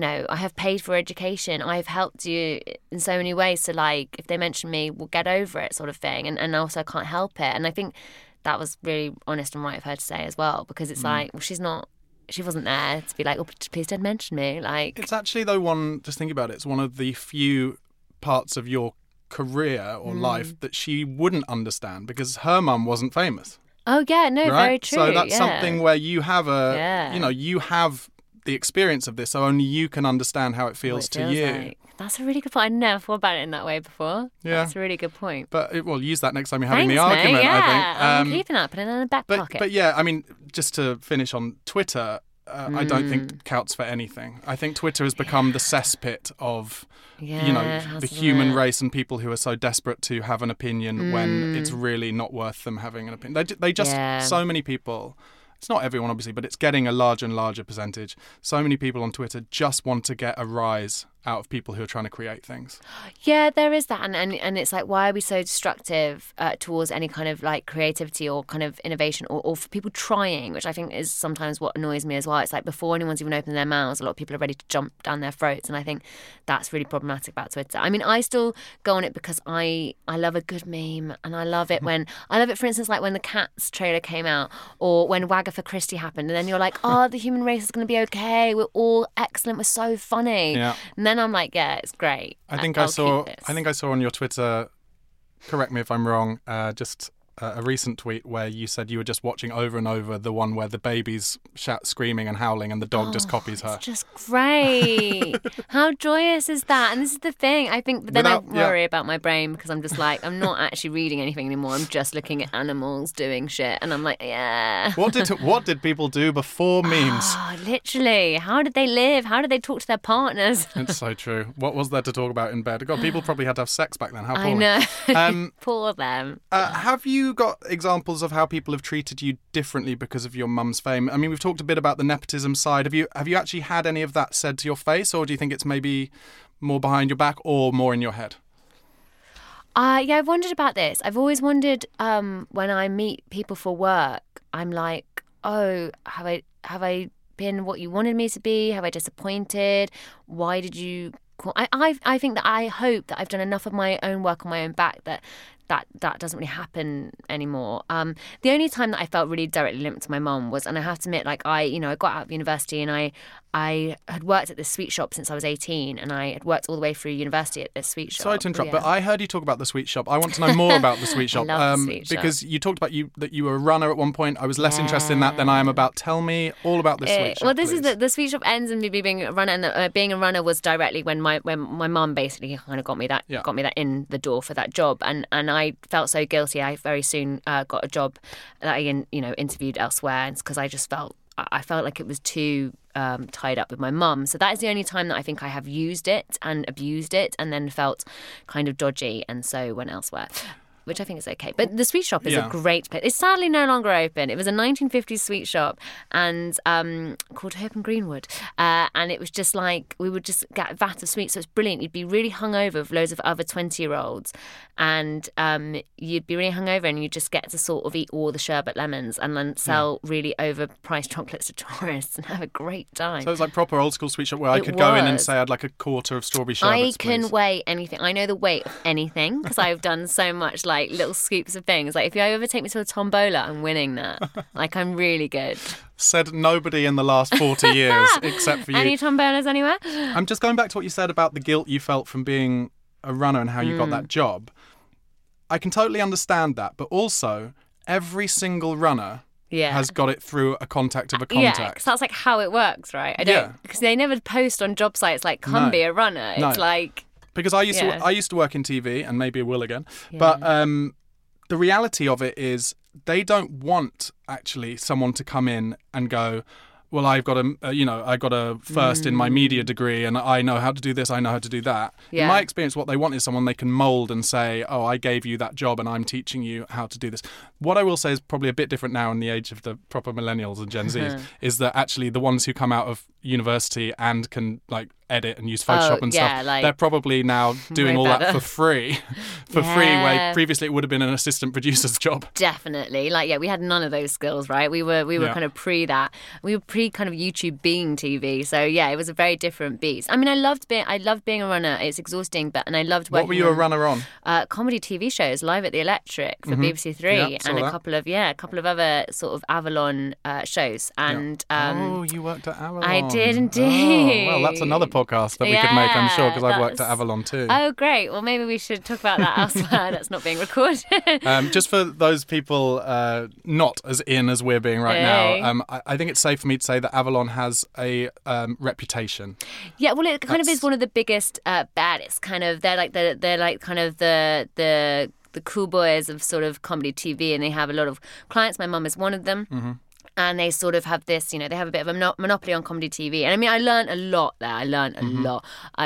S5: paid for education, I've helped you in so many ways, so like if they mention me, we'll get over it, sort of thing. And also I can't help it. And I think that was really honest and right of her to say as well, because it's like, well, she wasn't there to be like, oh, please don't mention me. Like, it's actually, though, just think about it, it's one of the few parts of your career or life that she wouldn't understand, because her mum wasn't famous.
S6: Oh yeah, no,
S5: right?
S6: very true.
S5: So that's something where you have you have the experience of this, so only you can understand how it feels to you.
S6: Like. That's a really good point. I never thought about it in that way before.
S5: Yeah.
S6: That's a really good point.
S5: But use that next time you're having the
S6: Thanks,
S5: argument,
S6: mate. Yeah.
S5: I think.
S6: I'm keeping that, putting it in the back pocket.
S5: But yeah, I mean, just to finish on Twitter, I don't think counts for anything. I think Twitter has become the cesspit of, the human race and people who are so desperate to have an opinion when it's really not worth them having an opinion. They just, so many people, it's not everyone obviously, but it's getting a larger and larger percentage. So many people on Twitter just want to get a rise out of people who are trying to create things.
S6: Yeah, there is that, and it's like, why are we so destructive towards any kind of like creativity or kind of innovation or for people trying, which I think is sometimes what annoys me as well. It's like before anyone's even opened their mouths, a lot of people are ready to jump down their throats, and I think that's really problematic about Twitter. I mean, I still go on it because I love a good meme, and I love it for instance, like when the Cats trailer came out, or when Wagatha Christie happened, and then you're like, oh, the human race is going to be okay, we're all excellent, we're so funny. And then I'm like, yeah, it's great.
S5: I think I saw on your Twitter, correct me if I'm wrong, just a recent tweet where you said you were just watching over and over the one where the baby's screaming and howling and the dog just copies her.
S6: It's just great. How joyous is that? And this is the thing, I think, but then I worry about my brain, because I'm just like, I'm not actually reading anything anymore. I'm just looking at animals doing shit, and I'm like, yeah.
S5: What did people do before memes?
S6: Oh, literally. How did they live? How did they talk to their partners?
S5: It's so true. What was there to talk about in bed? God, people probably had to have sex back then. How poor.
S6: I know. Poor them.
S5: Have you you got examples of how people have treated you differently because of your mum's fame? I mean, we've talked a bit about the nepotism side. Have you actually had any of that said to your face, or do you think it's maybe more behind your back or more in your head?
S6: Yeah, I've wondered about this. I've always wondered when I meet people for work, I'm like, oh, have I been what you wanted me to be? Have I disappointed? Why did you call? I think that I hope that I've done enough of my own work on my own back that doesn't really happen anymore. The only time that I felt really directly linked to my mum was, and I have to admit, like I got out of university and I had worked at this sweet shop since I was 18, and I had worked all the way through university at this sweet shop.
S5: Sorry to interrupt, but I heard you talk about the sweet shop. I want to know more about the sweet shop.
S6: I love the sweet shop.
S5: Because you talked about that you were a runner at one point. I was less interested in that than I am about. Tell me all about the sweet shop.
S6: Well, this
S5: please.
S6: is the sweet shop ends in me being a runner, and being a runner was directly when my mum basically kind of got me that in the door for that job, and I felt so guilty. I very soon got a job that I interviewed elsewhere, because I just felt like it was too tied up with my mum. So that is the only time that I think I have used it and abused it, and then felt kind of dodgy, and so went elsewhere, which I think is okay. But the sweet shop is a great place. It's sadly no longer open. It was a 1950s sweet shop and called Hope and Greenwood. And it was just like, we would just get a vat of sweets. So it's brilliant. You'd be really hungover with loads of other 20-year-olds. And you'd be really hungover, and you just get to sort of eat all the sherbet lemons and then sell really overpriced chocolates to tourists and have a great time.
S5: So it's like proper old school sweet shop where I could go in and say I'd like a quarter of strawberry sherbets,
S6: I can
S5: please.
S6: weigh anything. I know the weight of anything because I've done so much like little scoops of things. Like if you ever take me to a tombola, I'm winning that. Like I'm really good.
S5: Said nobody in the last 40 years except for you.
S6: Any tombolas anywhere?
S5: I'm just going back to what you said about the guilt you felt from being a runner and how you got that job. I can totally understand that, but also every single runner has got it through a contact of a contact.
S6: Yeah, because that's like how it works, right? Because they never post on job sites like "come be a runner." It's like
S5: because I used to work in TV, and maybe I will again. Yeah. But the reality of it is they don't want actually someone to come in and go, well, I've got I got a first in my media degree and I know how to do this, I know how to do that. Yeah. In my experience, what they want is someone they can mould and say, oh, I gave you that job and I'm teaching you how to do this. What I will say is probably a bit different now in the age of the proper millennials and Gen Zs is that actually the ones who come out of university and can like edit and use Photoshop and stuff, they're probably now doing all that for free. Free, where previously it would have been an assistant producer's job.
S6: Definitely. We had none of those skills, right? We were kind of pre that. We were pre kind of YouTube being TV. So it was a very different beast. I mean, I loved being a runner. It's exhausting, and I loved working.
S5: What were you a runner on?
S6: Comedy TV shows, Live at the Electric for BBC Three, and a couple of other sort of Avalon shows. And
S5: you worked at Avalon.
S6: I did indeed.
S5: Oh, well, that's another podcast that we could make, I'm sure, because I've worked at Avalon too.
S6: Oh, great. Well, maybe we should talk about that elsewhere. That's not being recorded.
S5: Just for those people not as in as we're being right now, I think it's safe for me to say that Avalon has a reputation.
S6: Yeah, well, it kind of is one of the biggest, baddest kind of. They're like kind of the cool boys of sort of comedy TV, and they have a lot of clients. My mum is one of them. Mm-hmm. And they sort of have this, they have a bit of a monopoly on comedy TV. And I mean, I learned a lot there. I learned a lot.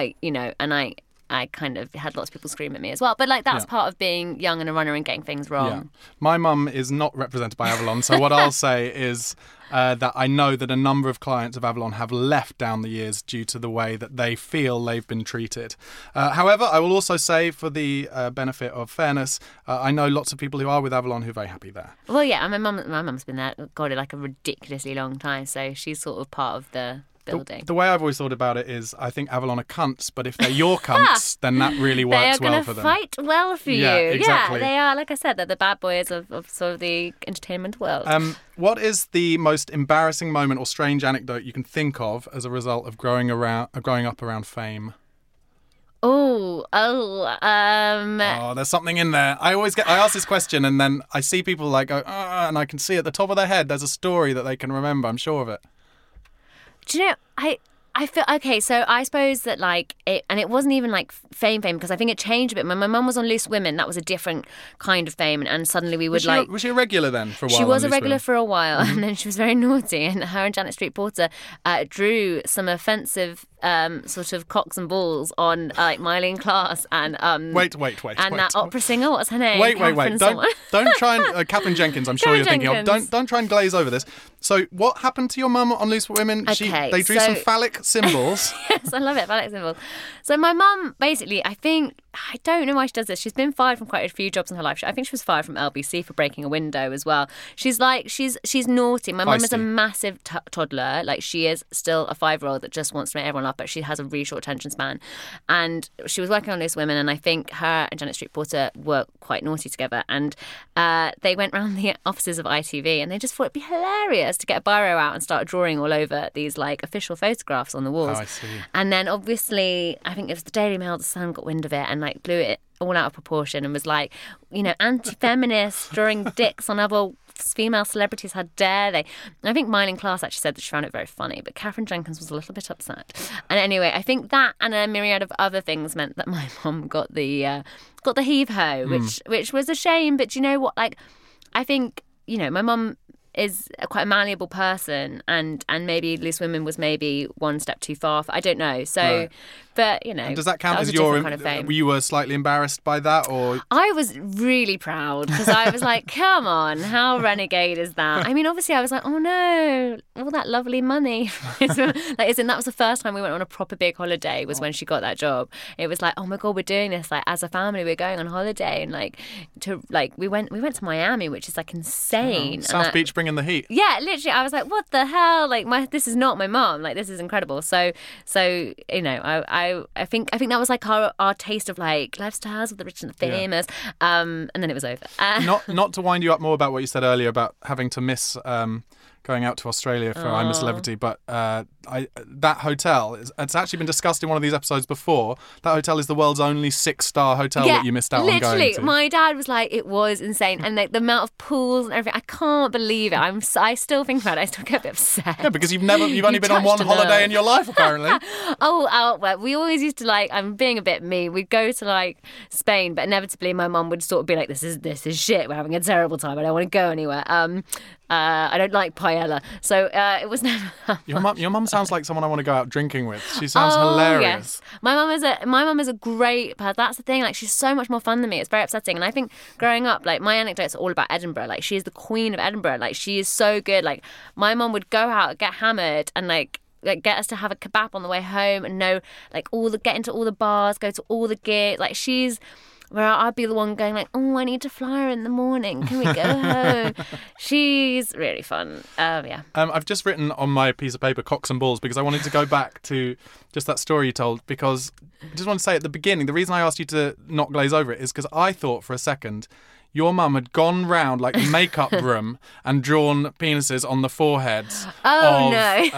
S6: I kind of had lots of people scream at me as well. But that's part of being young and a runner and getting things wrong.
S5: Yeah. My mum is not represented by Avalon. So what I'll say is that I know that a number of clients of Avalon have left down the years due to the way that they feel they've been treated. However, I will also say, for the benefit of fairness, I know lots of people who are with Avalon who are very happy there.
S6: Well, yeah, my mum's been there, got it like a ridiculously long time. So she's sort of part of the building.
S5: The way I've always thought about it is I think Avalon are cunts, but if they're your cunts, then that really works well for them.
S6: They are going to fight well for you.
S5: Exactly.
S6: Yeah, they are, like I said, they're the bad boys of sort of the entertainment world.
S5: What is the most embarrassing moment or strange anecdote you can think of as a result of growing up around fame?
S6: Oh,
S5: there's something in there. I ask this question and then I see people go, and I can see at the top of their head there's a story that they can remember. I'm sure of it.
S6: Do you know, I feel, okay, so I suppose that it wasn't even like fame because I think it changed a bit. When my mum was on Loose Women, that was a different kind of fame, and suddenly we would
S5: Was she a regular then for a while?
S6: She was a
S5: Loose
S6: regular
S5: Women?
S6: for a while, and then she was very naughty, and her and Janet Street Porter drew some offensive sort of cocks and balls on like Myleene Klass and
S5: Wait.
S6: and that opera singer. What's her name?
S5: Wait.
S6: Catherine
S5: Don't try and Catherine Jenkins. I'm sure
S6: Catherine
S5: you're thinking of.
S6: Jenkins.
S5: Don't try and glaze over this. So what happened to your mum on Loose Women?
S6: Okay,
S5: They drew some phallic symbols.
S6: Yes, I love it. Phallic symbols. So my mum, basically, I don't know why she does this. She's been fired from quite a few jobs in her life. I think she was fired from LBC for breaking a window as well. She's naughty. My mum is a massive toddler. Like, she is still a 5-year-old that just wants to make everyone laugh, but she has a really short attention span. And she was working on Loose Women, and I think her and Janet Street Porter were quite naughty together. And they went round the offices of ITV, and they just thought it'd be hilarious to get a biro out and start drawing all over these like official photographs on the walls.
S5: Oh, I see.
S6: And then obviously, I think it was the Daily Mail, The Sun got wind of it and like blew it all out of proportion and was like, anti-feminist, drawing dicks on other female celebrities. How dare they? And I think Myleene Klass actually said that she found it very funny, but Catherine Jenkins was a little bit upset. And anyway, I think that and a myriad of other things meant that my mum got the heave-ho, which was a shame. But you know what? Like, I think, my mum is quite a malleable person, and maybe Loose Women was maybe one step too far. I don't know. So, right. But
S5: and does that count
S6: that
S5: as
S6: your kind of fame?
S5: You were slightly embarrassed by that, or
S6: I was really proud because I was like, "Come on, how renegade is that?" I mean, obviously, I was like, "Oh no, all that lovely money." That was the first time we went on a proper big holiday. Was when she got that job. It was like, "Oh my god, we're doing this like as a family. We're going on holiday and we went to Miami, which is like insane."
S5: South Beach bringing the heat.
S6: Yeah, literally, I was like, "What the hell? Like, this is not my mum. Like, this is incredible." So I think that was like our taste of like lifestyles of the rich and the famous, and then it was over.
S5: Not to wind you up more about what you said earlier about having to miss going out to Australia for I'm a Celebrity, but that hotel, it's actually been discussed in one of these episodes before. That hotel is the world's only 6-star hotel that you missed out on going to.
S6: Literally, my dad was like, it was insane. And like, the amount of pools and everything, I can't believe it. I still think about it. I still get a bit upset.
S5: Yeah, because you've only been on one holiday in your life, apparently.
S6: Well, we always used to I'm being a bit mean. We'd go to Spain, but inevitably my mum would sort of be like, this is shit. We're having a terrible time. I don't want to go anywhere. I don't like paella. So it was never.
S5: Your mum sounds like someone I want to go out drinking with. She sounds hilarious.
S6: Yes. My mum is a great person. That's the thing. Like, she's so much more fun than me. It's very upsetting. And I think growing up, like, my anecdotes are all about Edinburgh. Like, she is the queen of Edinburgh. Like, she is so good. Like, my mum would go out, get hammered, and like get us to have a kebab on the way home, and get into all the bars, go to all the gigs. Like, she's. Where I'd be the one going like, oh, I need to fly her in the morning. Can we go home? She's really fun. Yeah.
S5: I've just written on my piece of paper cocks and balls because I wanted to go back to just that story you told, because I just want to say at the beginning, the reason I asked you to not glaze over it is because I thought for a second your mum had gone round like a makeup room and drawn penises on the foreheads of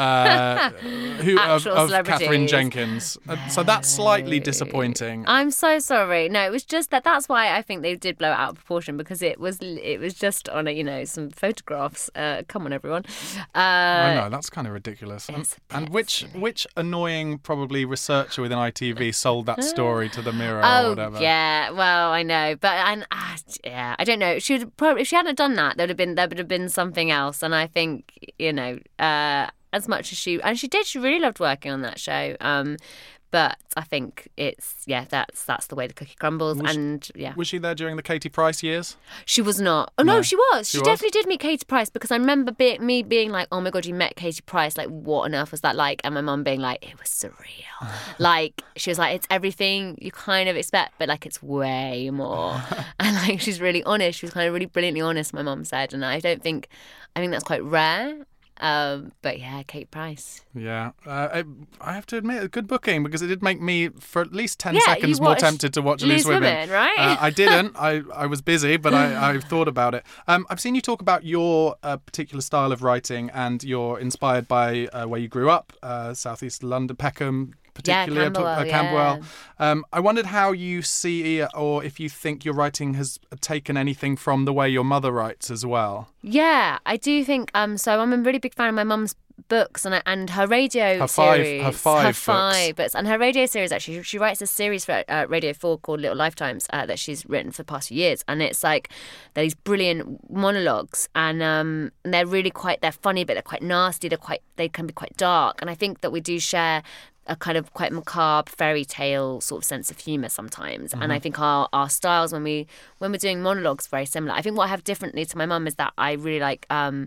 S5: Catherine Jenkins. So that's slightly disappointing.
S6: I'm so sorry. No, it was just that's why I think they did blow it out of proportion, because it was just on some photographs. Come on, everyone.
S5: I know, that's kind of ridiculous. And which annoying probably researcher within ITV sold that story to the Mirror or whatever?
S6: Yeah, well, I know, but I don't know. If she hadn't done that, there would have been something else. And I think as much as she really loved working on that show. But I think it's that's the way the cookie crumbles.
S5: Was she there during the Katie Price years?
S6: She was not. Oh no, she was. She definitely did meet Katie Price, because I remember being like, oh my god, you met Katie Price. Like, what on earth was that like? And my mum being like, it was surreal. Like, she was like, it's everything you kind of expect, but like it's way more. And like, she's really honest. She was kind of really brilliantly honest, my mum said, and I think that's quite rare. But yeah, Kate Price.
S5: Yeah, I have to admit, a good booking, because it did make me for at least 10 seconds more tempted to watch Loose Women.
S6: Right?
S5: I didn't. I was busy, but I thought about it. I've seen you talk about your particular style of writing, and you're inspired by where you grew up, southeast London, Peckham. Particularly Camberwell. I wondered how you see, or if you think your writing has taken anything from the way your mother writes as well.
S6: Yeah, I do think so. I'm a really big fan of my mum's books and her radio
S5: her
S6: series.
S5: Her five
S6: books. And her radio series, actually, she writes a series for Radio 4 called Little Lifetimes that she's written for the past few years. And it's like these brilliant monologues, and they're really they're funny, but they're quite nasty. They can be quite dark. And I think that we do share a kind of quite macabre fairy tale sort of sense of humour sometimes. Mm-hmm. And I think our styles when we're doing monologues very similar. I think what I have differently to my mum is that I really like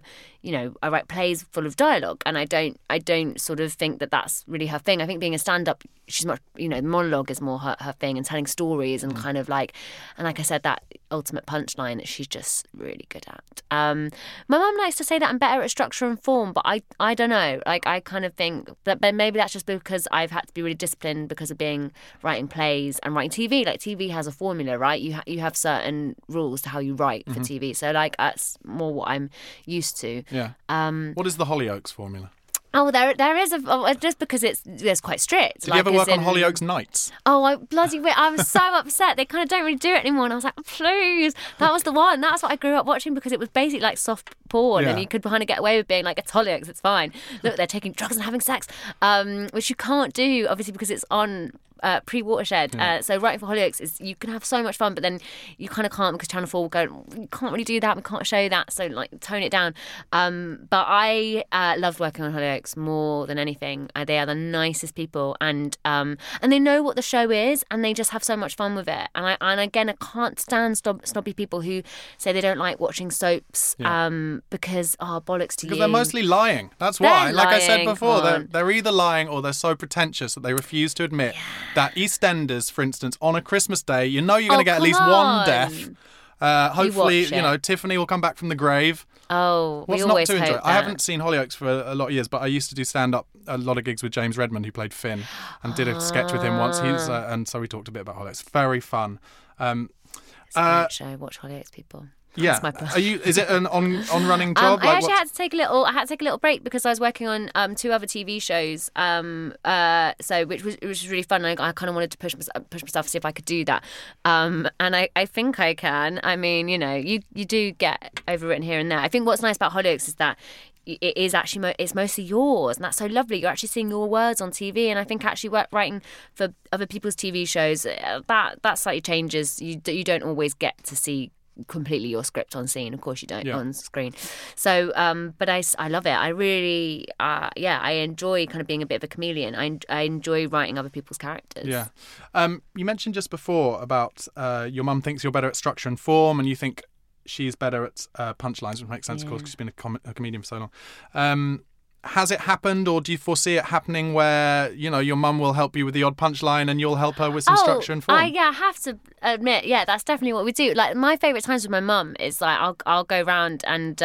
S6: I write plays full of dialogue, and I don't sort of think that that's really her thing. I think being a stand-up, she's much, monologue is more her thing, and telling stories and kind of like, and like I said, that ultimate punchline that she's just really good at. My mum likes to say that I'm better at structure and form, but I don't know. Like, I kind of think that, but maybe that's just because I've had to be really disciplined because of writing plays and writing TV. Like, TV has a formula, right? You have certain rules to how you write for TV. So like, that's more what I'm used to.
S5: Yeah. What is the Hollyoaks formula?
S6: Oh, there is just because it's quite strict.
S5: Did you ever work on Hollyoaks nights?
S6: Oh, I was so upset. They kind of don't really do it anymore. And I was like, please, that was the one. That's what I grew up watching, because it was basically like soft porn, and you could kind of get away with being like, it's Hollyoaks, it's fine. Look, they're taking drugs and having sex, which you can't do, obviously, because it's on pre-Watershed. So writing for Hollyoaks is, you can have so much fun, but then you kind of can't, because Channel 4 will go, you can't really do that, we can't show that, so like tone it down. But I loved working on Hollyoaks more than anything. They are the nicest people, and they know what the show is, and they just have so much fun with it. And again, I can't stand snobby people who say they don't like watching soaps because bollocks to you.
S5: Because they're mostly lying. That's why. Like I said before, they're either lying or they're so pretentious that they refuse to admit that EastEnders, for instance, on a Christmas day, you're going to get at least one death. Hopefully, Tiffany will come back from the grave.
S6: Oh,
S5: What's
S6: we
S5: not
S6: always
S5: to enjoy?
S6: hope that.
S5: I haven't seen Hollyoaks for a lot of years, but I used to do stand-up, a lot of gigs with James Redmond, who played Finn, and did a sketch with him once. And so we talked a bit about Hollyoaks. Very fun.
S6: It's a great show. Watch Hollyoaks, people.
S5: Yeah. Is it an on-running job?
S6: I actually had to take a little break because I was working on 2 other TV shows. Which was really fun. I kind of wanted to push myself to see if I could do that. And I think I can. I mean, you do get overwritten here and there. I think what's nice about Hollyoaks is that it is actually it's mostly yours, and that's so lovely. You're actually seeing your words on TV, and I think actually writing for other people's TV shows, that slightly changes. You don't always get to see completely your script on scene. Of course you don't on screen. So but I love it. I really I enjoy kind of being a bit of a chameleon. I enjoy writing other people's characters.
S5: You mentioned just before about your mum thinks you're better at structure and form, and you think she's better at punchlines, which makes sense, of course, because she's been a comedian for so long. Has it happened, or do you foresee it happening where, your mum will help you with the odd punchline and you'll help her with some structure and form?
S6: I have to admit, that's definitely what we do. Like, my favourite times with my mum is like I'll go round and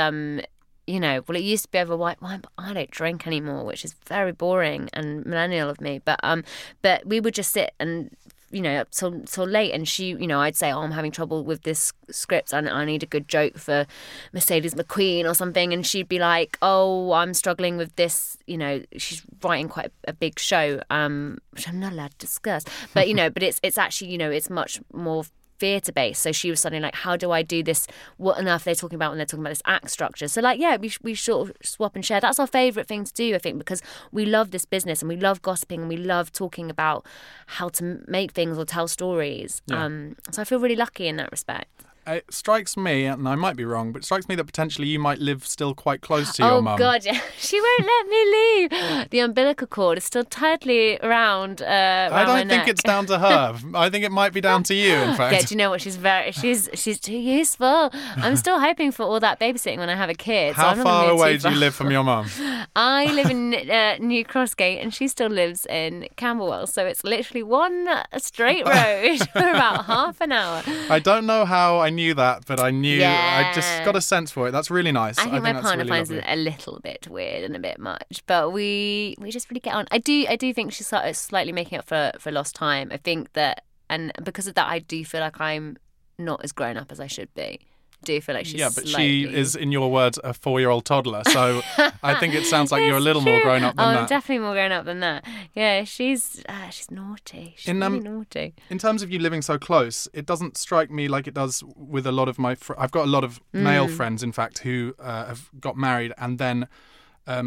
S6: it used to be over white wine, but I don't drink anymore, which is very boring and millennial of me. But we would just sit and till late, and she, I'd say, I'm having trouble with this script and I need a good joke for Mercedes McQueen or something, and she'd be like, oh, I'm struggling with this, she's writing quite a big show, which I'm not allowed to discuss, but but it's actually, it's much more theatre based. So she was suddenly like, how do I do this? What on earth are they talking about when they're talking about this act structure? So we sort of swap and share. That's our favourite thing to do, I think, because we love this business and we love gossiping and we love talking about how to make things or tell stories. So I feel really lucky in that respect.
S5: It strikes me, and I might be wrong, but it strikes me that potentially you might live still quite close to your mum.
S6: Oh, God, yeah. She won't let me leave. The umbilical cord is still tightly around
S5: I don't think it's down to her. I think it might be down to you, in fact.
S6: Yeah, do you know what? She's too useful. I'm still hoping for all that babysitting when I have a kid.
S5: How far away do you live from your mum?
S6: I live in New Crossgate and she still lives in Camberwell. So it's literally one straight road for about half an hour.
S5: I don't know how I knew that, but I knew. I just got a sense for it. That's really nice.
S6: I think my partner
S5: really
S6: finds
S5: lovely.
S6: it a little bit weird and a bit much, but we just really get on. I do think she's slightly making up for lost time. I think that, and because of that, I do feel like I'm not as grown up as I should be. Do feel like she's
S5: but
S6: slightly...
S5: she is, in your words, a 4-year-old toddler. So I think it sounds like you're a little more grown up than that.
S6: I'm definitely more grown up than that. Yeah, she's naughty. She's really naughty.
S5: In terms of you living so close, it doesn't strike me like it does with a lot of my... I've got a lot of male friends, in fact, who have got married and then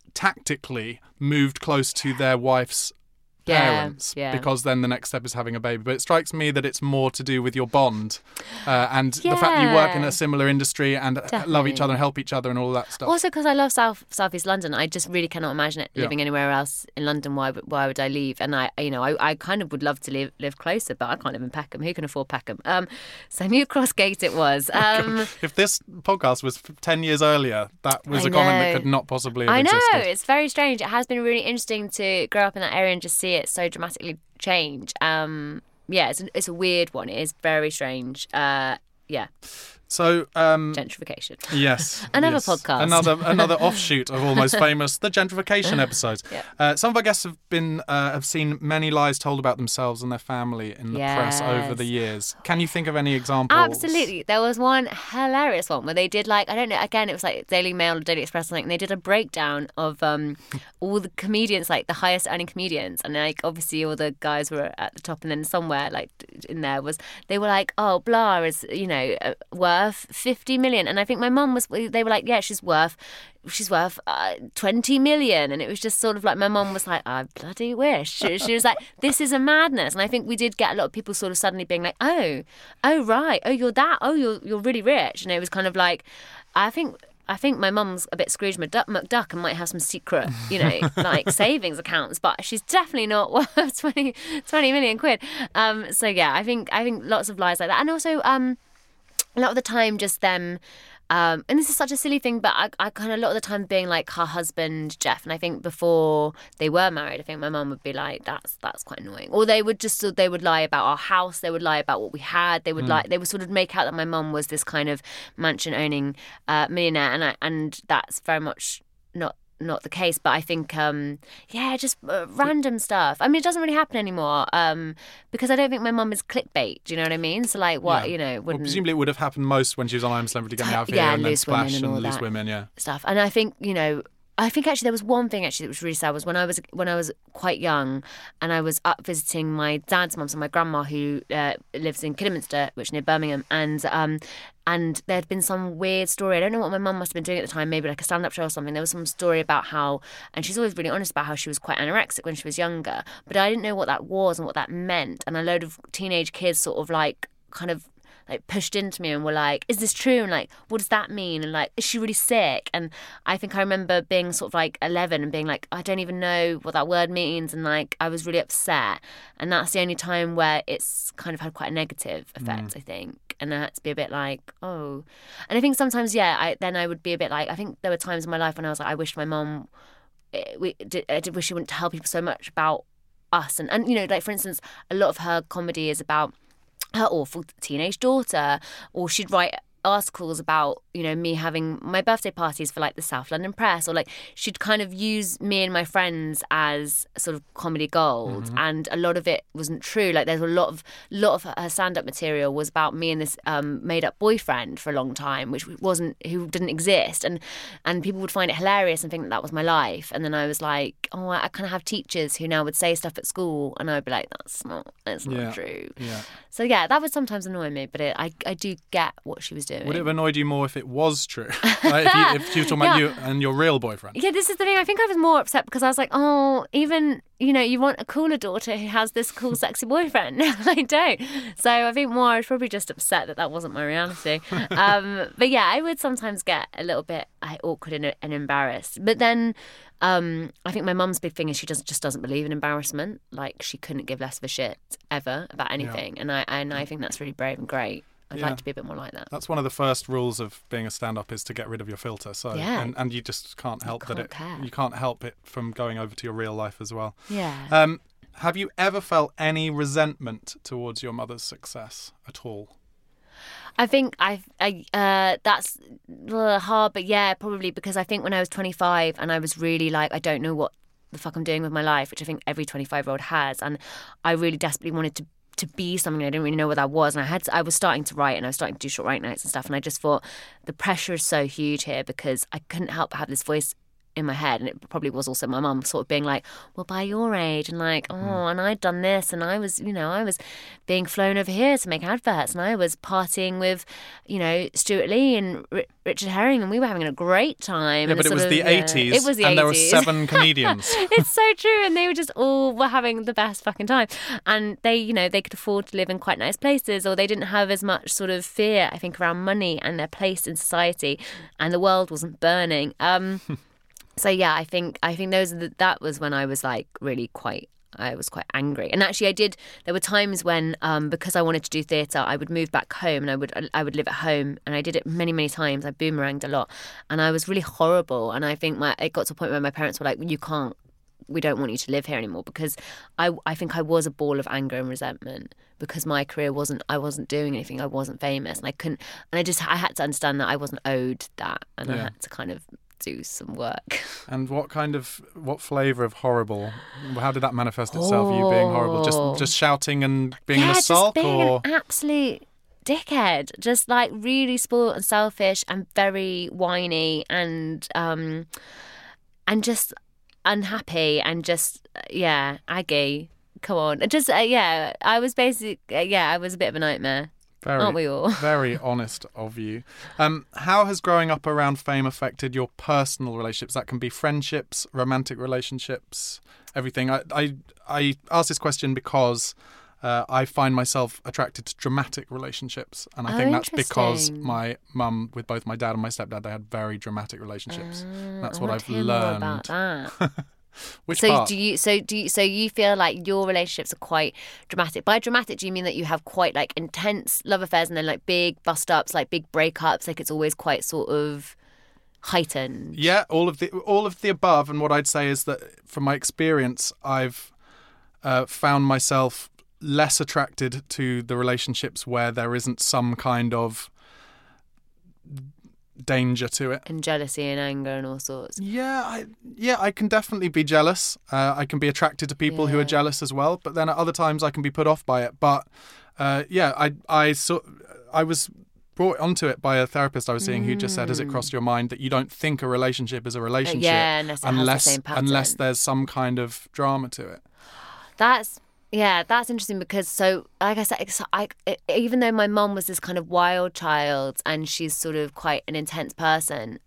S5: tactically moved close to their wife's parents, because then the next step is having a baby. But it strikes me that it's more to do with your bond and the fact that you work in a similar industry and love each other and help each other and all that stuff.
S6: Also, because I love Southeast London, I just really cannot imagine it living anywhere else in London. Why would I leave? And I kind of would love to live closer, but I can't live in Peckham. Who can afford Peckham? So New Cross Gate it was.
S5: If this podcast was 10 years earlier, that was a comment that could not possibly have existed.
S6: I know, it's very strange. It has been really interesting to grow up in that area and just see it so dramatically change. It's a weird one. It is very strange. So gentrification.
S5: Yes.
S6: Another podcast.
S5: Another offshoot of Almost Famous, the gentrification episodes. Some of our guests have seen many lies told about themselves and their family in the press over the years. Can you think of any examples?
S6: Absolutely. There was one hilarious one where they did I don't know, again, it was like Daily Mail or Daily Express or something, and they did a breakdown of all the comedians, like the highest earning comedians, and obviously all the guys were at the top, and then somewhere in there they were like, oh, blah is worth 50 million, and I think my mum they were like, yeah, she's worth 20 million, and it was just sort of like my mum was like, I bloody wish. She was like, this is a madness. And I think we did get a lot of people sort of suddenly being like, oh right, oh you're that, oh you're really rich, and it was kind of like, I think my mum's a bit Scrooge McDuck and might have some secret, savings accounts, but she's definitely not worth 20 million quid. So yeah, I think lots of lies like that, and also a lot of the time just them, and this is such a silly thing, but I kind of a lot of the time being like her husband Jeff, and I think before they were married, I think my mum would be like, that's quite annoying, or they would lie about our house, they would lie about what we had, they would sort of make out that my mum was this kind of mansion owning millionaire, and that's very much not the case. But I think just random stuff. I mean, it doesn't really happen anymore because I don't think my mum is clickbait, do you know what I mean? So wouldn't...
S5: Well, presumably it would have happened most when she was on I'm Celebrity Getting Out of Here and then Splash and Loose Women,
S6: stuff. And I think actually there was one thing that was really sad, was when I was quite young and I was up visiting my dad's mum, so my grandma, who lives in Kidderminster, which is near Birmingham, and there had been some weird story. I don't know what my mum must have been doing at the time, maybe like a stand-up show or something. There was some story about how, and she's always really honest about how she was quite anorexic when she was younger, but I didn't know what that was and what that meant. And a load of teenage kids sort of pushed into me and were like, is this true? And what does that mean? And is she really sick? And I think I remember being sort of 11 and being like, I don't even know what that word means. And I was really upset. And that's the only time where it's kind of had quite a negative effect, I think. And I had to be a bit like, oh. And I think sometimes, I would be a bit like, I think there were times in my life when I was like, I wish my mum, I did wish she wouldn't tell people so much about us. And for instance, a lot of her comedy is about her awful teenage daughter, or she'd write articles about me having my birthday parties for the South London Press, or she'd kind of use me and my friends as sort of comedy gold, and a lot of it wasn't true. There's a lot of her stand-up material was about me and this made-up boyfriend for a long time, who didn't exist, and people would find it hilarious and think that was my life. And then I was like, oh, I kind of have teachers who now would say stuff at school, and I'd be like, that's not true. Yeah. So yeah, that would sometimes annoy me, but I do get what she was doing.
S5: Would it have annoyed you more if it was true? If she was talking about you and your real boyfriend?
S6: Yeah, this is the thing. I think I was more upset because I was like, oh, even, you want a cooler daughter who has this cool, sexy boyfriend. I don't. So I think more I was probably just upset that wasn't my reality. But yeah, I would sometimes get a little bit awkward and embarrassed. But then I think my mum's big thing is she just doesn't believe in embarrassment. She couldn't give less of a shit ever about anything. Yeah. And I think that's really brave and great. I'd like to be a bit more like that.
S5: That's one of the first rules of being a stand-up, is to get rid of your filter. So and you just can't help you can't help it from going over to your real life as well.
S6: Yeah.
S5: Have you ever felt any resentment towards your mother's success at all?
S6: I think that's hard, but yeah, probably, because I think when I was 25 and I was really I don't know what the fuck I'm doing with my life, which I think every 25-year-old has, and I really desperately wanted to be something. I didn't really know what that was, and I was starting to write, and I was starting to do short write nights and stuff, and I just thought the pressure is so huge here because I couldn't help but have this voice in my head, and it probably was also my mum sort of being like, well, by your age, and like, and I'd done this, and I was being flown over here to make adverts, and I was partying with, Stuart Lee and Richard Herring, and we were having a great time.
S5: Yeah, but it was the 80s.
S6: It was the 80s.
S5: And there were 7 comedians.
S6: It's so true, and they were just all were having the best fucking time, and they, they could afford to live in quite nice places, or they didn't have as much sort of fear, I think, around money and their place in society, and the world wasn't burning. So yeah, I think that was when I was like really quite angry. And actually there were times when because I wanted to do theatre, I would move back home, and I would live at home, and I did it many, many times. I boomeranged a lot, and I was really horrible, and I think it got to a point where my parents were like, we don't want you to live here anymore, because I think I was a ball of anger and resentment, because my career I wasn't doing anything, I wasn't famous, and I couldn't, and I had to understand that I wasn't owed that, and I had to kind of do some work.
S5: And what flavour of horrible? How did that manifest itself? You being horrible, just shouting and being a sulk,
S6: just being
S5: or
S6: an absolute dickhead, just like really spoiled and selfish and very whiny and just unhappy and just Aggie. Come on, just I was basically I was a bit of a nightmare. Aren't we all?
S5: Very honest of you. How has growing up around fame affected your personal relationships? That can be friendships, romantic relationships, everything. I ask this question because I find myself attracted to dramatic relationships, and I think that's because my mum, with both my dad and my stepdad, they had very dramatic relationships. That's what I've learned.
S6: More about that.
S5: Which part?
S6: Do you feel like your relationships are quite dramatic? By dramatic, do you mean that you have quite like intense love affairs and then like big bust ups, like big breakups, like it's always quite sort of heightened?
S5: Yeah, all of the above. And what I'd say is that from my experience, I've found myself less attracted to the relationships where there isn't some kind of danger to it,
S6: and jealousy and anger and all sorts.
S5: I can definitely be jealous. I can be attracted to people who are jealous as well, but then at other times I can be put off by it. But I was brought onto it by a therapist I was seeing who just said, has it crossed your mind that you don't think a relationship is a relationship unless there's some kind of drama to it?
S6: That's interesting, because like I said, even though my mum was this kind of wild child and she's sort of quite an intense person,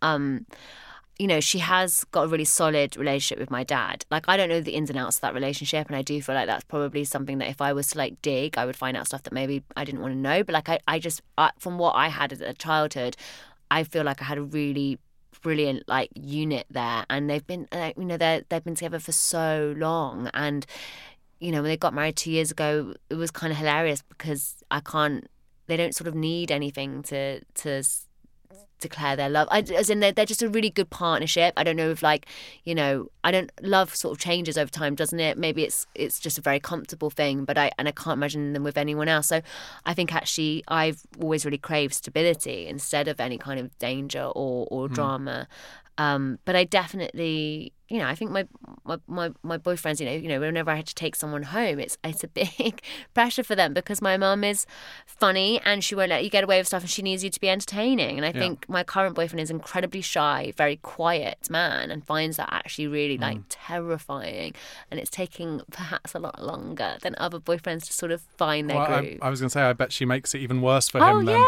S6: she has got a really solid relationship with my dad. Like, I don't know the ins and outs of that relationship, and I do feel like that's probably something that if I was to like dig, I would find out stuff that maybe I didn't want to know. But like I just from what I had as a childhood, I feel like I had a really brilliant like unit there, and they've been they've been together for so long. And when they got married 2 years ago, it was kind of hilarious because they don't sort of need anything to declare their love. As in, they're just a really good partnership. I don't know if I don't love sort of changes over time, doesn't it? Maybe it's just a very comfortable thing, but I can't imagine them with anyone else. So I think actually I've always really craved stability instead of any kind of danger or drama. But I definitely, I think my boyfriends, whenever I had to take someone home, it's a big pressure for them, because my mum is funny and she won't let you get away with stuff, and she needs you to be entertaining. And I think my current boyfriend is incredibly shy, very quiet man, and finds that actually really like terrifying. And it's taking perhaps a lot longer than other boyfriends to sort of find their groove.
S5: I was going to say, I bet she makes it even worse for him then.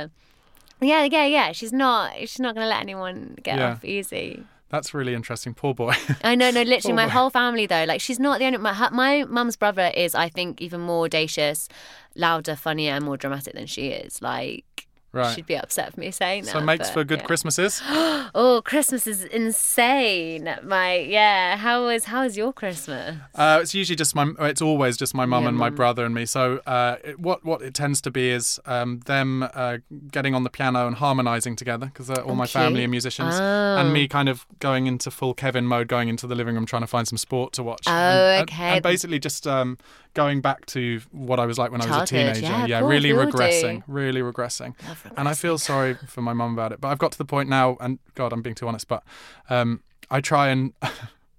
S6: Yeah. She's not going to let anyone get off easy.
S5: That's really interesting. Poor boy.
S6: I know, no, literally my whole family though. Like, she's not the only. My mum's brother is, I think, even more audacious, louder, funnier, and more dramatic than she is. Like, she'd be upset for me saying that.
S5: So makes for good Christmases.
S6: Oh, Christmas is insane. How is your Christmas?
S5: It's usually it's always just my mum and my brother and me. So what it tends to be is them getting on the piano and harmonising together, because all my family are musicians, and me kind of going into full Kevin mode, going into the living room trying to find some sport to watch.
S6: And
S5: basically just going back to what I was like when I was a teenager.
S6: Really
S5: regressing. And I feel sorry for my mum about it. But I've got to the point now, and God, I'm being too honest, but I try and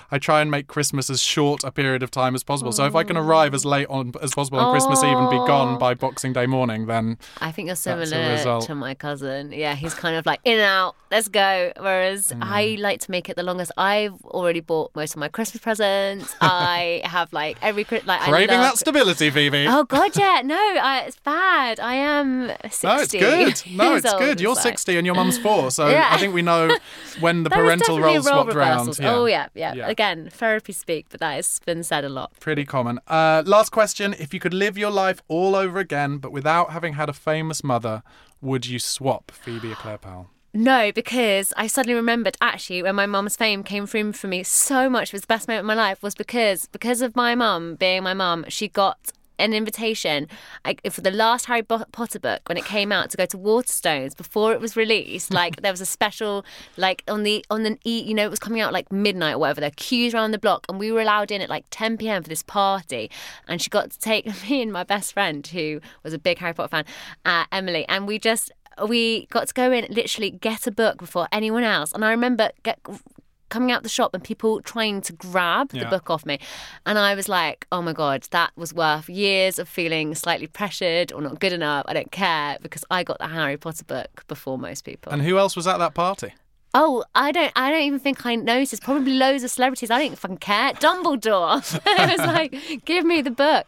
S5: I try and make Christmas as short a period of time as possible. So if I can arrive as late on as possible on Christmas Eve and be gone by Boxing Day morning, then
S6: I think you're similar to my cousin. Yeah, he's kind of like in and out, let's go. Whereas I like to make it the longest. I've already bought most of my Christmas presents. I have like every like
S5: craving that stability, Phoebe.
S6: Oh God, yeah, no, it's bad. I am 60.
S5: No, it's good. No, it's good. You're 60 and your mum's 4, so I think we know when the parental roles swapped round.
S6: Yeah. Oh yeah. Again, therapy speak, but that has been said a lot.
S5: Pretty common. Last question: if you could live your life all over again, but without having had a famous mother, would you swap Phoebe Claire Powell?
S6: No, because I suddenly remembered actually when my mum's fame came through for me so much. It was the best moment of my life was because of my mum being my mum. She got an invitation for the last Harry Potter book when it came out to go to Waterstones before it was released. Like there was a special like on the it was coming out like midnight or whatever. There were queues around the block and we were allowed in at like 10 p.m. for this party, and she got to take me and my best friend who was a big Harry Potter fan, Emily, and we got to go in, literally get a book before anyone else. And I remember coming out the shop and people trying to grab the book off me. And I was like, oh my God, that was worth years of feeling slightly pressured or not good enough. I don't care, because I got the Harry Potter book before most people.
S5: And who else was at that party?
S6: Oh, I don't even think I noticed. Probably loads of celebrities. I didn't fucking care. Dumbledore. It was like, give me the book.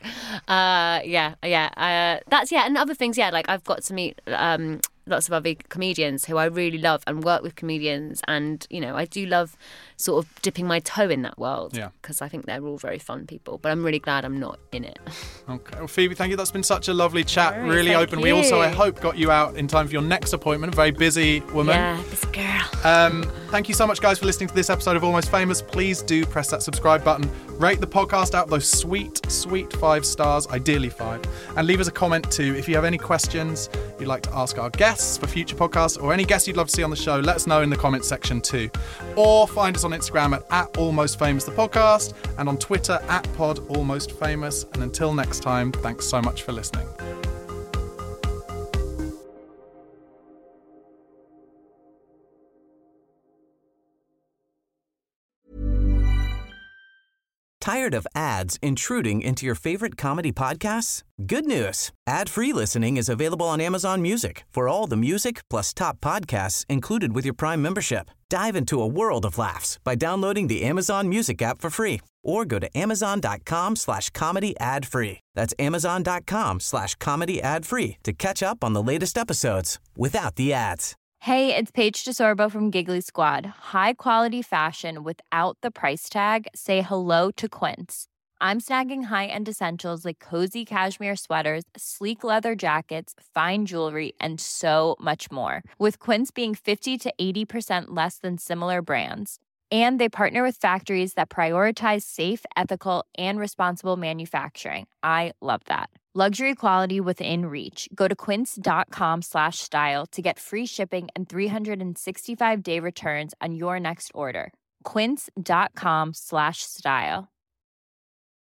S6: And other things. Yeah, like I've got to meet lots of other comedians who I really love and work with comedians, and I do love sort of dipping my toe in that world because I think they're all very fun people, but I'm really glad I'm not in it.
S5: Okay, well, Phoebe, thank you. That's been such a lovely chat.
S6: Right,
S5: really open.
S6: You.
S5: We also, I hope, got you out in time for your next appointment. Very busy woman.
S6: Yeah, busy girl.
S5: Thank you so much, guys, for listening to this episode of Almost Famous. Please do press that subscribe button, rate the podcast out those sweet 5 stars, ideally 5, and leave us a comment too. If you have any questions you'd like to ask our guests for future podcasts, or any guests you'd love to see on the show, let us know in the comments section too. Or find us on Instagram at Almost Famous the podcast, and on Twitter at Pod Almost Famous. And until next time, thanks so much for listening.
S8: Tired of ads intruding into your favorite comedy podcasts? Good news. Ad-free listening is available on Amazon Music for all the music plus top podcasts included with your Prime membership. Dive into a world of laughs by downloading the Amazon Music app for free, or go to amazon.com/comedy ad-free. That's amazon.com/comedy ad-free to catch up on the latest episodes without the ads.
S10: Hey, it's Paige DeSorbo from Giggly Squad. High quality fashion without the price tag. Say hello to Quince. I'm snagging high-end essentials like cozy cashmere sweaters, sleek leather jackets, fine jewelry, and so much more. With Quince being 50 to 80% less than similar brands. And they partner with factories that prioritize safe, ethical, and responsible manufacturing. I love that. Luxury quality within reach. Go to quince.com/style to get free shipping and 365-day returns on your next order. Quince.com/style.